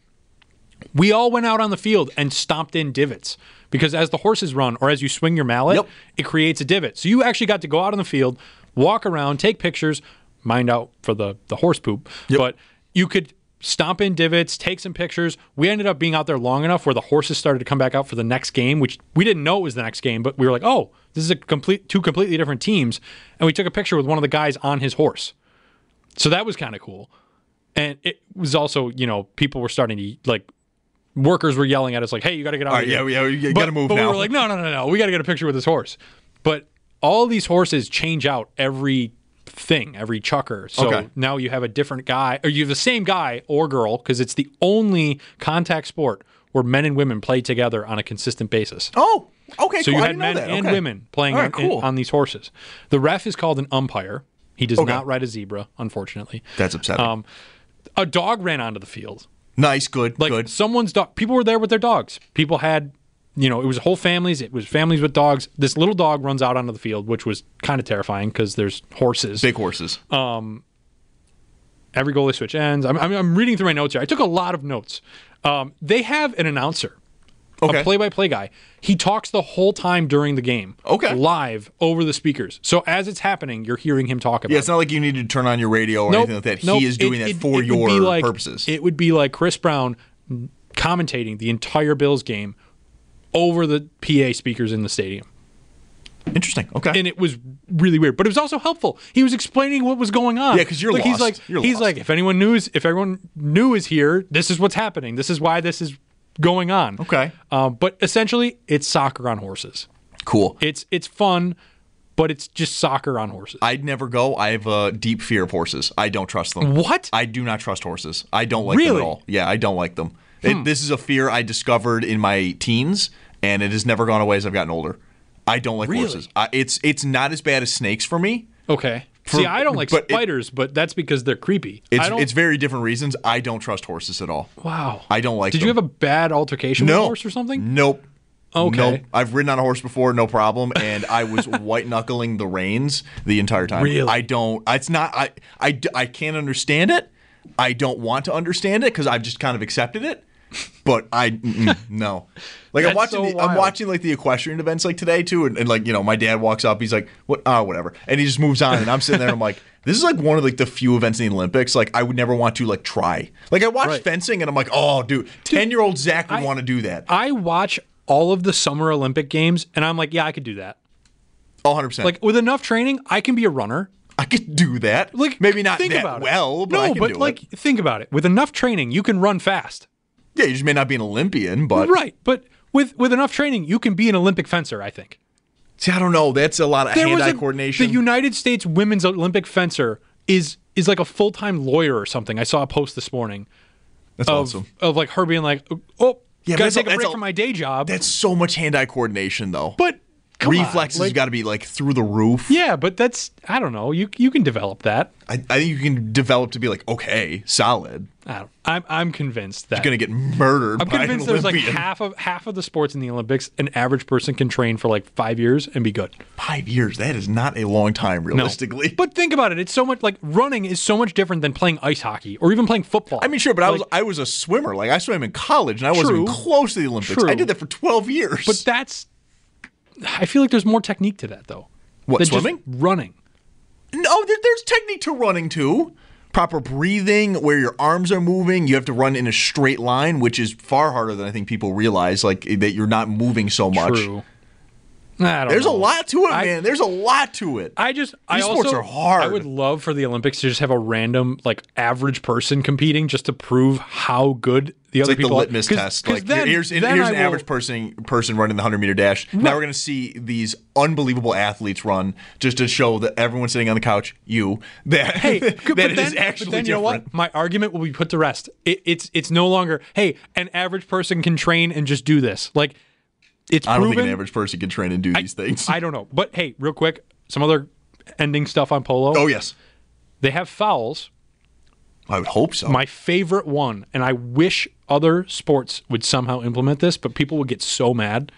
we all went out on the field and stomped in divots because as the horses run or as you swing your mallet, Yep. it creates a divot. So you actually got to go out on the field, walk around, take pictures, mind out for the, the horse poop, but you could stomp in divots, take some pictures. We ended up being out there long enough where the horses started to come back out for the next game, which we didn't know it was the next game, but we were like, oh, this is a complete two completely different teams. And we took a picture with one of the guys on his horse. So that was kind of cool. And it was also, you know, people were starting to, like, workers were yelling at us, like, hey, you got to get out All of right, here. yeah, yeah, you but, gotta move but now. we were like, no, no, no, no. We got to get a picture with this horse. But all these horses change out every thing, every chukker. So Okay. now you have a different guy, or you have the same guy or girl, because it's the only contact sport where men and women play together on a consistent basis. Oh, okay. So cool. you I had didn't know men that. and Okay. women playing All right, on, in- cool. on these horses. The ref is called an umpire. He does Okay. not ride a zebra, unfortunately. That's upsetting. Um, a dog ran onto the field. Nice, good, Like good. someone's dog. People were there with their dogs. People had, you know, it was whole families. It was families with dogs. This little dog runs out onto the field, which was kind of terrifying because there's horses. Big horses. Um, every goalie switch ends. I'm, I'm, I'm reading through my notes here. I took a lot of notes. Um, they have an announcer, Okay. a play-by-play guy. He talks the whole time during the game. Okay. Live over the speakers. So as it's happening, you're hearing him talk about Yeah, it. it's not like you need to turn on your radio or Nope, anything like that. nope. He is doing It- that it- for it would your be like- purposes. It would be like Chris Brown commentating the entire Bills game over the P A speakers in the stadium. Interesting. Okay. And it was really weird, but it was also helpful. He was explaining what was going on. Yeah, 'cause you're like, He's lost. like, You're he's lost. like, if anyone knew, if everyone knew is here, this is what's happening. This is why this is going on. Okay. Um, but essentially, it's soccer on horses. Cool. It's it's fun, but it's just soccer on horses. I'd never go. I have a deep fear of horses. I don't trust them. What? I do not trust horses. I don't like them Really? at all. Yeah, I don't like them. It, this is a fear I discovered in my teens, and it has never gone away as I've gotten older. I don't like Really? horses. I, it's it's not as bad as snakes for me. Okay. For- See, I don't like but it- spiders, but that's because they're creepy. It's I don't, it's very different reasons. I don't trust horses at all. wow. I don't like Did them. you have a bad altercation with No. a horse or something? Nope. Okay. Nope. I've ridden on a horse before, no problem, and I was white knuckling the reins the entire time. Really? I don't. It's not. I. I. d- I can't understand it. I don't want to understand it because I've just kind of accepted it. But I mm, no. Like I'm That's watching. so the, I'm wild. watching like the equestrian events like today too, and, and like you know, my dad walks up. He's like, "What? Oh, whatever," and he just moves on, and I'm sitting there. And I'm like, "This is like one of like the few events in the Olympics. Like I would never want to like try. Like I watch Right. fencing, and I'm like, oh, dude, ten year old Zach would I- want to do that. I watch all of the Summer Olympic Games, and I'm like, yeah, I could do that. one hundred percent. Like, with enough training, I can be a runner. I could do that. Like, maybe not think that about it. well, but no, I can but do like, it. think about it. With enough training, you can run fast. Yeah, you just may not be an Olympian, but Right, but with with enough training, you can be an Olympic fencer, I think. see, I don't know. That's a lot of There was hand-eye a- coordination. The United States women's Olympic fencer is is like a full-time lawyer or something. I saw a post this morning. That's of, awesome. Of like her being like, oh, Yeah, but gotta that's take a- a that's break a- from my day job. That's so much hand-eye coordination, though. But come on, reflexes like- got to be like through the roof. Yeah, but that's I don't know. You you can develop that. I, I think you can develop to be like okay, solid. I don't, I'm I'm convinced that You're gonna get murdered. I'm by convinced an there's like Olympian. half of half of the sports in the Olympics, an average person can train for like five years and be good. Five years. That is not a long time, No. realistically. But think about it. It's so much like running is so much different than playing ice hockey or even playing football. I mean, sure, but I was Like, I was a swimmer. Like I swam in college, and I wasn't even True. close to the Olympics. True. I did that for twelve years. But that's. I feel like there's more technique to that though. What, than just swimming? running. No, there, there's technique to running too. Proper breathing, where your arms are moving. You have to run in a straight line, which is far harder than I think people realize. Like that, you're not moving so much. True. I don't There's know. a lot to it, I- man. There's a lot to it. I just I These also sports are hard. I would love for the Olympics to just have a random like average person competing just to prove how good the It's other like the people litmus are. 'Cause- test. 'cause Like then- here's then here's I an will- average person person running the hundred meter dash. Now we're gonna see these unbelievable athletes run just to show that everyone sitting on the couch, you, that Hey, that but it then, is actually but then you know different. what? My argument will be put to rest. It, it's it's no longer hey, an average person can train and just do this. Like it's I don't proven. think an average person can train and do these things. I don't know, but hey, real quick, some other ending stuff on polo. Oh yes, they have fouls. I would hope so. My favorite one, and I wish other sports would somehow implement this, but people would get so mad.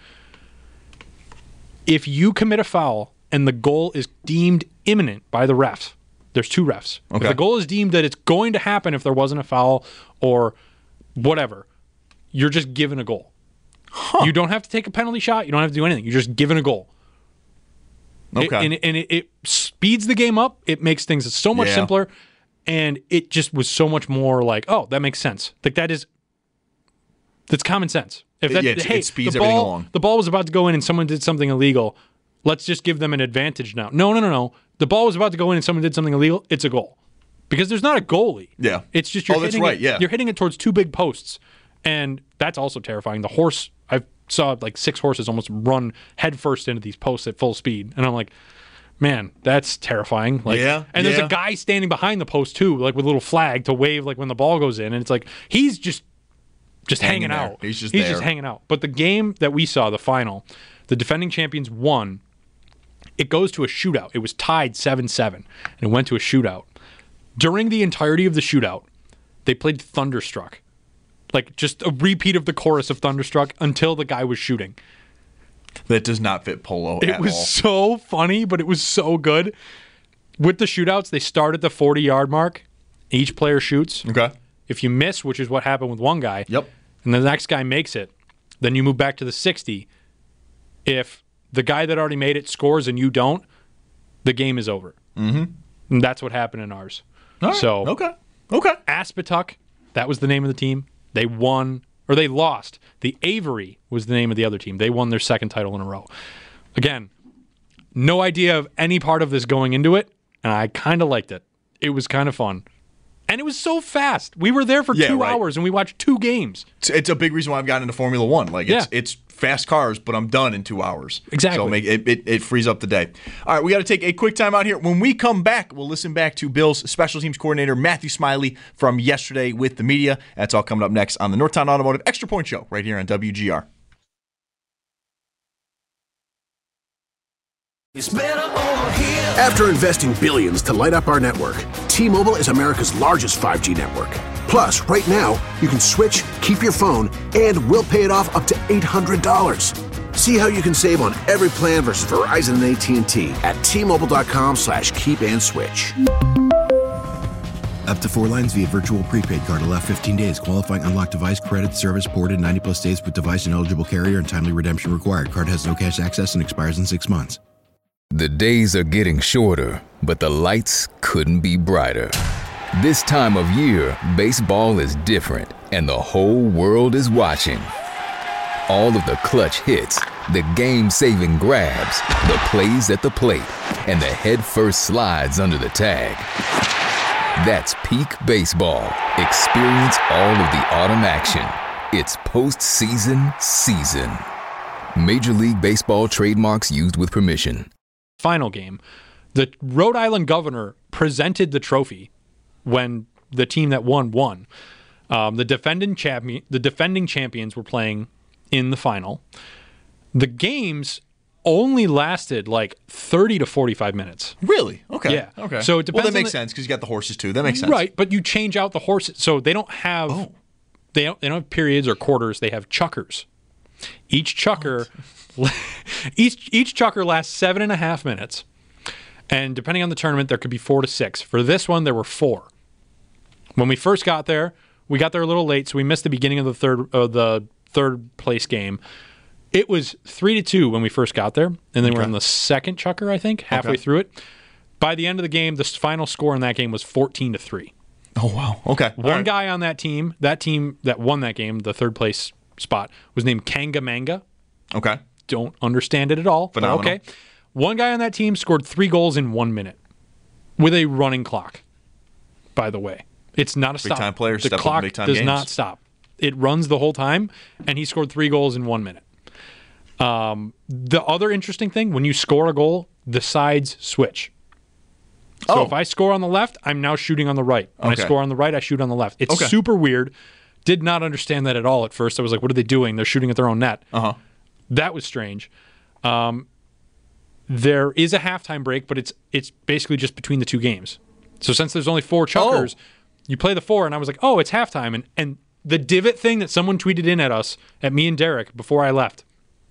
If you commit a foul and the goal is deemed imminent by the refs, there's two refs. Okay. If the goal is deemed that it's going to happen if there wasn't a foul or whatever, you're just given a goal. You don't have to take a penalty shot. You don't have to do anything. You're just given a goal. It- Okay. and and it, it speeds the game up. It makes things so much Yeah. simpler. And it just was so much more like, oh, that makes sense. Like that is, that's common sense. If that, Yeah, it- hey, it speeds the everything ball, along. The ball was about to go in and someone did something illegal. Let's just give them an advantage now. No, no, no, no. The ball was about to go in and someone did something illegal. It's a goal because there's not a goalie. Yeah. It's just you're Oh, that's hitting right, it, yeah. You're hitting it towards two big posts, and that's also terrifying. The horse, I saw like six horses almost run headfirst into these posts at full speed, and I'm like, man, that's terrifying. Like, Yeah, and there's yeah. a guy standing behind the post too, like with a little flag to wave, like when the ball goes in, and it's like he's just just Hanging hanging, there. out. He's just he's there. just hanging out. But the game that we saw, the final, the defending champions won. It goes to a shootout. It was tied seven seven, and it went to a shootout. During the entirety of the shootout, they played Thunderstruck. Like just a repeat of the chorus of Thunderstruck until the guy was shooting. That does not fit polo It at was all. so funny, but it was so good. With the shootouts, they start at the forty-yard mark. Each player shoots. Okay. If you miss, which is what happened with one guy, Yep. and the next guy makes it, then you move back to the sixty. If the guy that already made it scores and you don't, the game is over. Mm-hmm. And that's what happened in ours. All right. So Okay. Okay. Aspetuck, that was the name of the team. They won, or they lost. The Avery was the name of the other team. They won their second title in a row. Again, no idea of any part of this going into it, and I kind of liked it. It was kind of fun. And it was so fast. We were there for Yeah, two right. hours and we watched two games. It's, it's a big reason why I've gotten into Formula One. Like it's Yeah. it's fast cars, but I'm done in two hours. Exactly. So make, it, it, it frees up the day. All right, we got to take a quick time out here. When we come back, we'll listen back to Bills special teams coordinator Matthew Smiley from yesterday with the media. That's all coming up next on the Northtown Automotive Extra Point Show right here on W G R. After investing billions to light up our network, T-Mobile is America's largest five G network. Plus, right now, you can switch, keep your phone, and we'll pay it off up to eight hundred dollars. See how you can save on every plan versus Verizon and A T and T at T-Mobile.com slash keep and switch. Up to four lines via virtual prepaid card. Allow fifteen days. Qualifying unlocked device credit service ported ninety plus days with device and eligible carrier and timely redemption required. Card has no cash access and expires in six months. The days are getting shorter, but the lights couldn't be brighter. This time of year, baseball is different, and the whole world is watching. All of the clutch hits, the game-saving grabs, the plays at the plate, and the head-first slides under the tag. That's peak baseball. Experience all of the autumn action. It's postseason season. Major League Baseball trademarks used with permission. Final game, the Rhode Island governor presented the trophy when the team that won won. Um, the defending champion, the defending champions were playing in the final. The games only lasted like thirty to forty-five minutes. Really? Okay. Yeah. Okay. So it depends. Well, that on makes the, sense because you got the horses too. That makes sense. Right, but you change out the horses, so they don't have Oh. they don't they don't have periods or quarters. They have chukkers. Each chukker, each each chukker lasts seven and a half minutes, and depending on the tournament, there could be four to six. For this one, there were four. When we first got there, we got there a little late, so we missed the beginning of the third uh, the third place game. It was three to two when we first got there, and then Okay. we're in the second chukker, I think, halfway Okay. through it. By the end of the game, the final score in that game was fourteen to three. Oh wow. Okay. All One right. guy on that team, that team that won that game, the third place spot, was named Kanga Manga. Okay. Don't understand it at all. but Phenomenal. Okay. One guy on that team scored three goals in one minute with a running clock, by the way. It's not a stop. Big-time player, The step up in clock big-time does games. not stop. It runs the whole time, and he scored three goals in one minute. Um, the other interesting thing, when you score a goal, the sides switch. So Oh. if I score on the left, I'm now shooting on the right. When Okay. I score on the right, I shoot on the left. It's Okay. super weird. Did not understand that at all at first. I was like, what are they doing? They're shooting at their own net. Uh-huh. That was strange. Um, there is a halftime break, but it's it's basically just between the two games. So since there's only four chukkers, Oh. you play the four, and I was like, oh, it's halftime. And, and the divot thing that someone tweeted in at us, at me and Derek, before I left,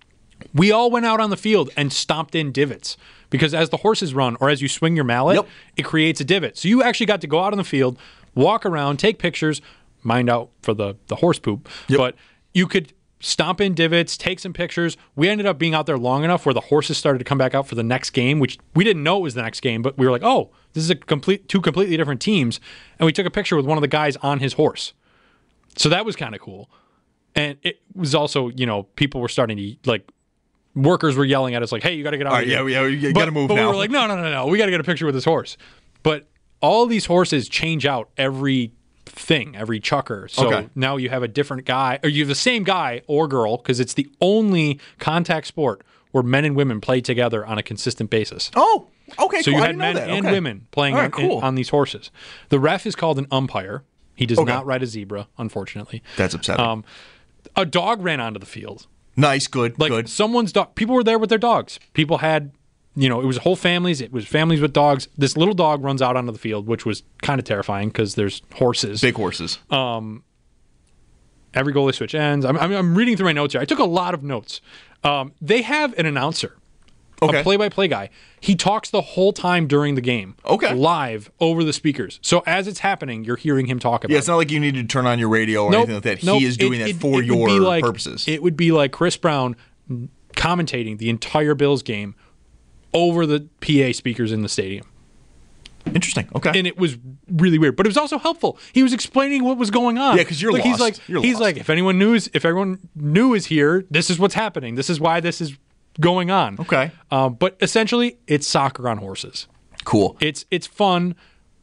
we all went out on the field and stomped in divots because as the horses run or as you swing your mallet, Yep. it creates a divot. So you actually got to go out on the field, walk around, take pictures, mind out for the, the horse poop. Yep. But you could stomp in divots, take some pictures. We ended up being out there long enough where the horses started to come back out for the next game, which we didn't know it was the next game, but we were like, oh, this is a complete two completely different teams. And we took a picture with one of the guys on his horse. So that was kind of cool. And it was also, you know, people were starting to, like, workers were yelling at us, like, hey, you got to get out All of right, here. yeah, yeah, you but, gotta move but now. we were like, no, no, no, no. We got to get a picture with this horse. But all these horses change out every thing, every chukker. So Okay. now you have a different guy, or you have the same guy or girl, because it's the only contact sport where men and women play together on a consistent basis. Oh, okay. So cool. you I had didn't know men that. and Okay. women playing All right, on, cool. on these horses. The ref is called an umpire. He does Okay. not ride a zebra, unfortunately. That's upsetting. Um, a dog ran onto the field. Nice, good, Like good. someone's dog. People were there with their dogs. People had, you know, it was whole families. It was families with dogs. This little dog runs out onto the field, which was kind of terrifying because there's horses. Big horses. Um, every goalie switch ends. I'm, I'm, I'm reading through my notes here. I took a lot of notes. Um, they have an announcer, Okay. a play-by-play guy. He talks the whole time during the game. Okay. Live over the speakers. So as it's happening, you're hearing him talk about Yeah, it. it's not like you need to turn on your radio or Nope, anything like that. nope. He is doing It- that it- for it would your be like- purposes. It would be like Chris Brown commentating the entire Bills game over the P A speakers in the stadium. Interesting. Okay. And it was really weird, but it was also helpful. He was explaining what was going on. Yeah, 'cause you're like, He's lost. like, You're he's lost. like, if anyone knew, if everyone knew is here, this is what's happening. This is why this is going on. Okay. Um, but essentially, it's soccer on horses. Cool. It's it's fun.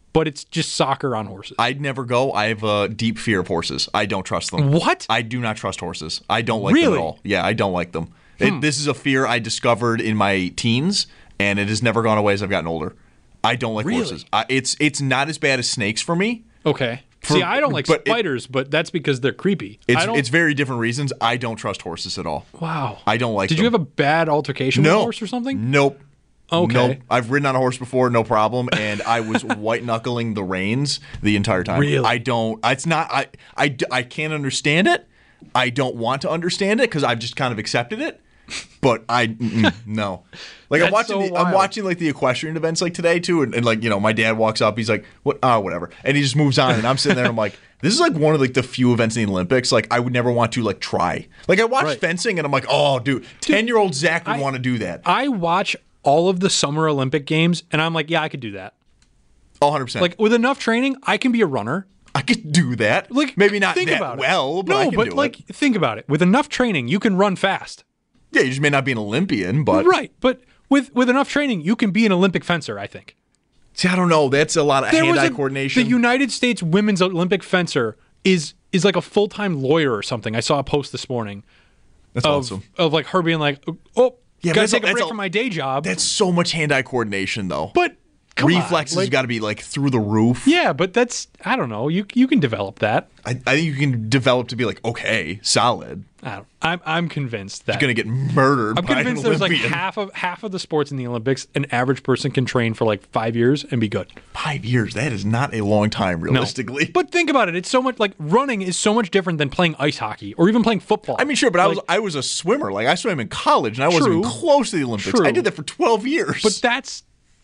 but it's just soccer on horses. I'd never go. I have a deep fear of horses. I don't trust them. What? I do not trust horses. I don't like Really? them at all. Yeah, I don't like them. Hmm. It, this is a fear I discovered in my teens, and it has never gone away as I've gotten older. I don't like Really? horses. I, it's it's not as bad as snakes for me. Okay. For- See, I don't like but it- spiders, but that's because they're creepy. It's I don't, it's very different reasons. I don't trust horses at all. wow. I don't like Did them. you have a bad altercation with No. a horse or something? Nope. Okay. Nope. I've ridden on a horse before, no problem, and I was white knuckling the reins the entire time. Really? I don't. It's not. I. I. I can't understand it. I don't want to understand it because I've just kind of accepted it. But I mm-mm, no. Like I'm That's watching. so the, I'm wild. watching like the equestrian events like today too, and, and like you know my dad walks up. He's like, "What? Oh, whatever," and he just moves on, and I'm sitting there. I'm like, this is like one of like the few events in the Olympics. Like I would never want to like try. Like I watch Right. fencing, and I'm like, oh, dude, ten year old Zach would want to do that. I watch all of the Summer Olympic Games, and I'm like, yeah, I could do that. Oh, one hundred percent. Like with enough training, I can be a runner. I could do that. Like maybe not think that about it. well, but no, I can but do like it. think about it. With enough training, you can run fast. Yeah, you just may not be an Olympian, but Right, but with with enough training, you can be an Olympic fencer. I think. See, I don't know. That's a lot of There was hand-eye a- coordination. The United States women's Olympic fencer is is like a full time lawyer or something. I saw a post this morning. That's of, awesome. Of like her being like, oh, Yeah, but gotta that's a- take a that's break a- from my day job. That's so much hand-eye coordination, though. But come on, reflexes like- got to be like through the roof. Yeah, but that's I don't know. You you can develop that. I, I think you can develop to be like, okay, solid. I don't, I'm I'm convinced that You're gonna get murdered. I'm by convinced an there's like Olympian. half of half of the sports in the Olympics, an average person can train for like five years and be good. Five years. That is not a long time, realistically. But think about it. It's so much like running is so much different than playing ice hockey or even playing football. I mean, sure, but I was Like, I was a swimmer. Like I swam in college, and I wasn't True. even close to the Olympics. True. I did that for twelve years. But that's.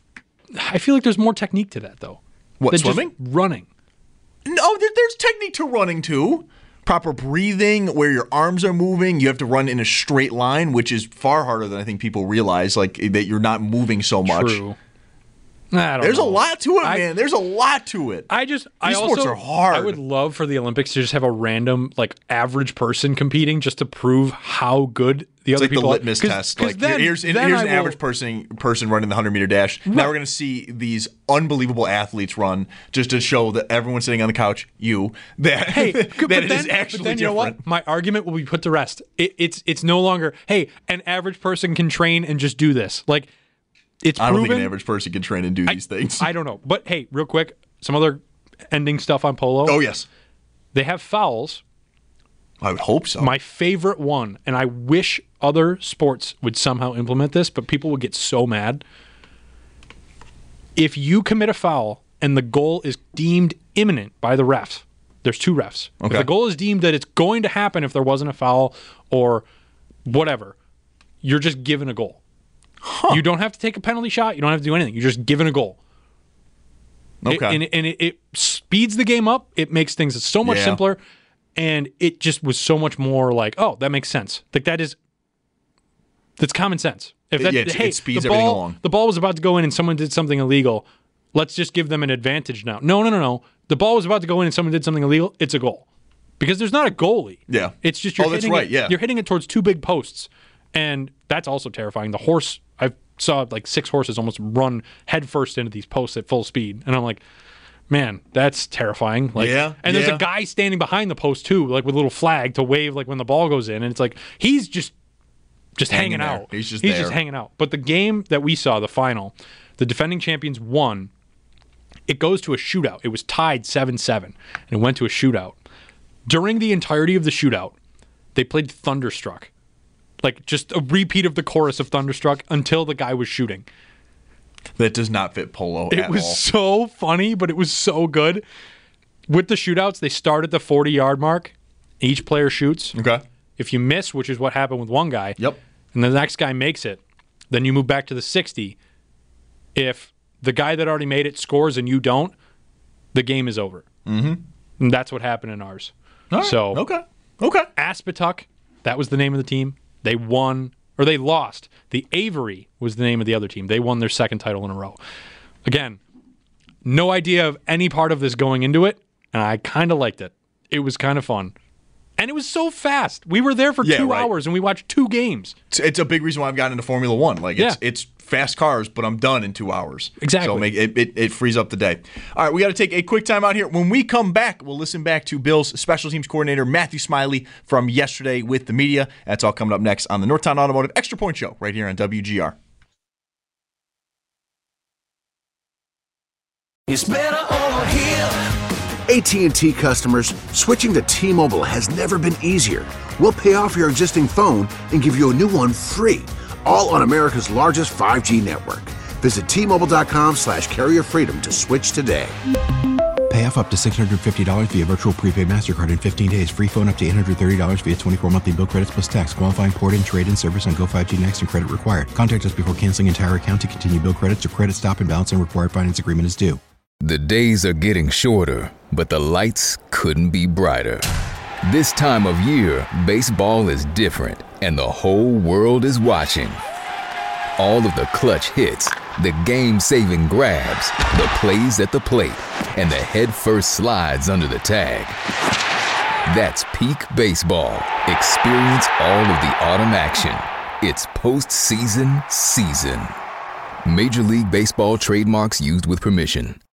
I feel like there's more technique to that though. What, than just swimming? running. No, there, there's technique to running too. Proper breathing, where your arms are moving. You have to run in a straight line, which is far harder than I think people realize. Like that, you're not moving so much. True. I don't There's know. a lot to it, I- man. There's a lot to it. I just I These sports also, are hard. I would love for the Olympics to just have a random like average person competing just to prove how good the It's other like the people are. litmus 'Cause- test. 'cause Like then- here's then here's I an will- average person person running the hundred meter dash. Right. Now we're gonna see these unbelievable athletes run just to show that everyone sitting on the couch, you, that Hey, that but it then, is actually but then you know different. what? My argument will be put to rest. It, it's it's no longer hey, an average person can train and just do this. Like it's I don't proven. think an average person can train and do these things. I don't know, but hey, real quick, some other ending stuff on polo. Oh yes, they have fouls. I would hope so. My favorite one, and I wish other sports would somehow implement this, but people would get so mad. If you commit a foul and the goal is deemed imminent by the refs, there's two refs. Okay. If the goal is deemed that it's going to happen if there wasn't a foul or whatever, you're just given a goal. You don't have to take a penalty shot. You don't have to do anything. You're just given a goal. It- Okay. and and it, it speeds the game up. It makes things so much Yeah. simpler. And it just was so much more like, oh, that makes sense. Like that is, that's common sense. If that, Yeah, it's- hey, it speeds the everything ball, along. The ball was about to go in and someone did something illegal. Let's just give them an advantage now. No, no, no, no. The ball was about to go in and someone did something illegal. It's a goal because there's not a goalie. Yeah. It's just you're Oh, that's hitting right, it, yeah. You're hitting it towards two big posts, and that's also terrifying. The horse, I saw like six horses almost run headfirst into these posts at full speed, and I'm like, man, that's terrifying. Like, Yeah, and there's yeah. a guy standing behind the post too, like with a little flag to wave, like when the ball goes in, and it's like he's just just Hanging hanging, there. out. He's just he's there. just hanging out. But the game that we saw, the final, the defending champions won. It goes to a shootout. It was tied seven seven, and it went to a shootout. During the entirety of the shootout, they played Thunderstruck, like just a repeat of the chorus of Thunderstruck until the guy was shooting. That does not fit polo It at was all. so funny, but it was so good. With the shootouts, they start at the forty-yard mark. Each player shoots. Okay. If you miss, which is what happened with one guy, Yep. and the next guy makes it, then you move back to the sixty. If the guy that already made it scores and you don't, the game is over. Mm-hmm. And that's what happened in ours. All right. So Okay. Okay. Aspetuck, that was the name of the team. They won, or they lost. The Avery was the name of the other team. They won their second title in a row. Again, no idea of any part of this going into it, and I kind of liked it. It was kind of fun. And it was so fast. We were there for Yeah, two right. hours and we watched two games. It's, it's a big reason why I've gotten into Formula One. Like it's Yeah. it's fast cars, but I'm done in two hours. Exactly. So make, it, it it frees up the day. All right, we got to take a quick time out here. When we come back, we'll listen back to Bills special teams coordinator Matthew Smiley from yesterday with the media. That's all coming up next on the Northtown Automotive Extra Point Show right here on W G R. It's better over here. A T and T customers, switching to T-Mobile has never been easier. We'll pay off your existing phone and give you a new one free, all on America's largest five G network. Visit T-Mobile.com slash carrier freedom to switch today. Pay off up to six hundred fifty dollars via virtual prepaid MasterCard in fifteen days. Free phone up to eight hundred thirty dollars via twenty-four monthly bill credits plus tax. Qualifying port and trade-in service on Go five G Next and credit required. Contact us before canceling entire account to continue bill credits or credit stop and balance and required finance agreement is due. The days are getting shorter, but the lights couldn't be brighter. This time of year, baseball is different, and the whole world is watching. All of the clutch hits, the game-saving grabs, the plays at the plate, and the head-first slides under the tag. That's peak baseball. Experience all of the autumn action. It's postseason season. Major League Baseball trademarks used with permission.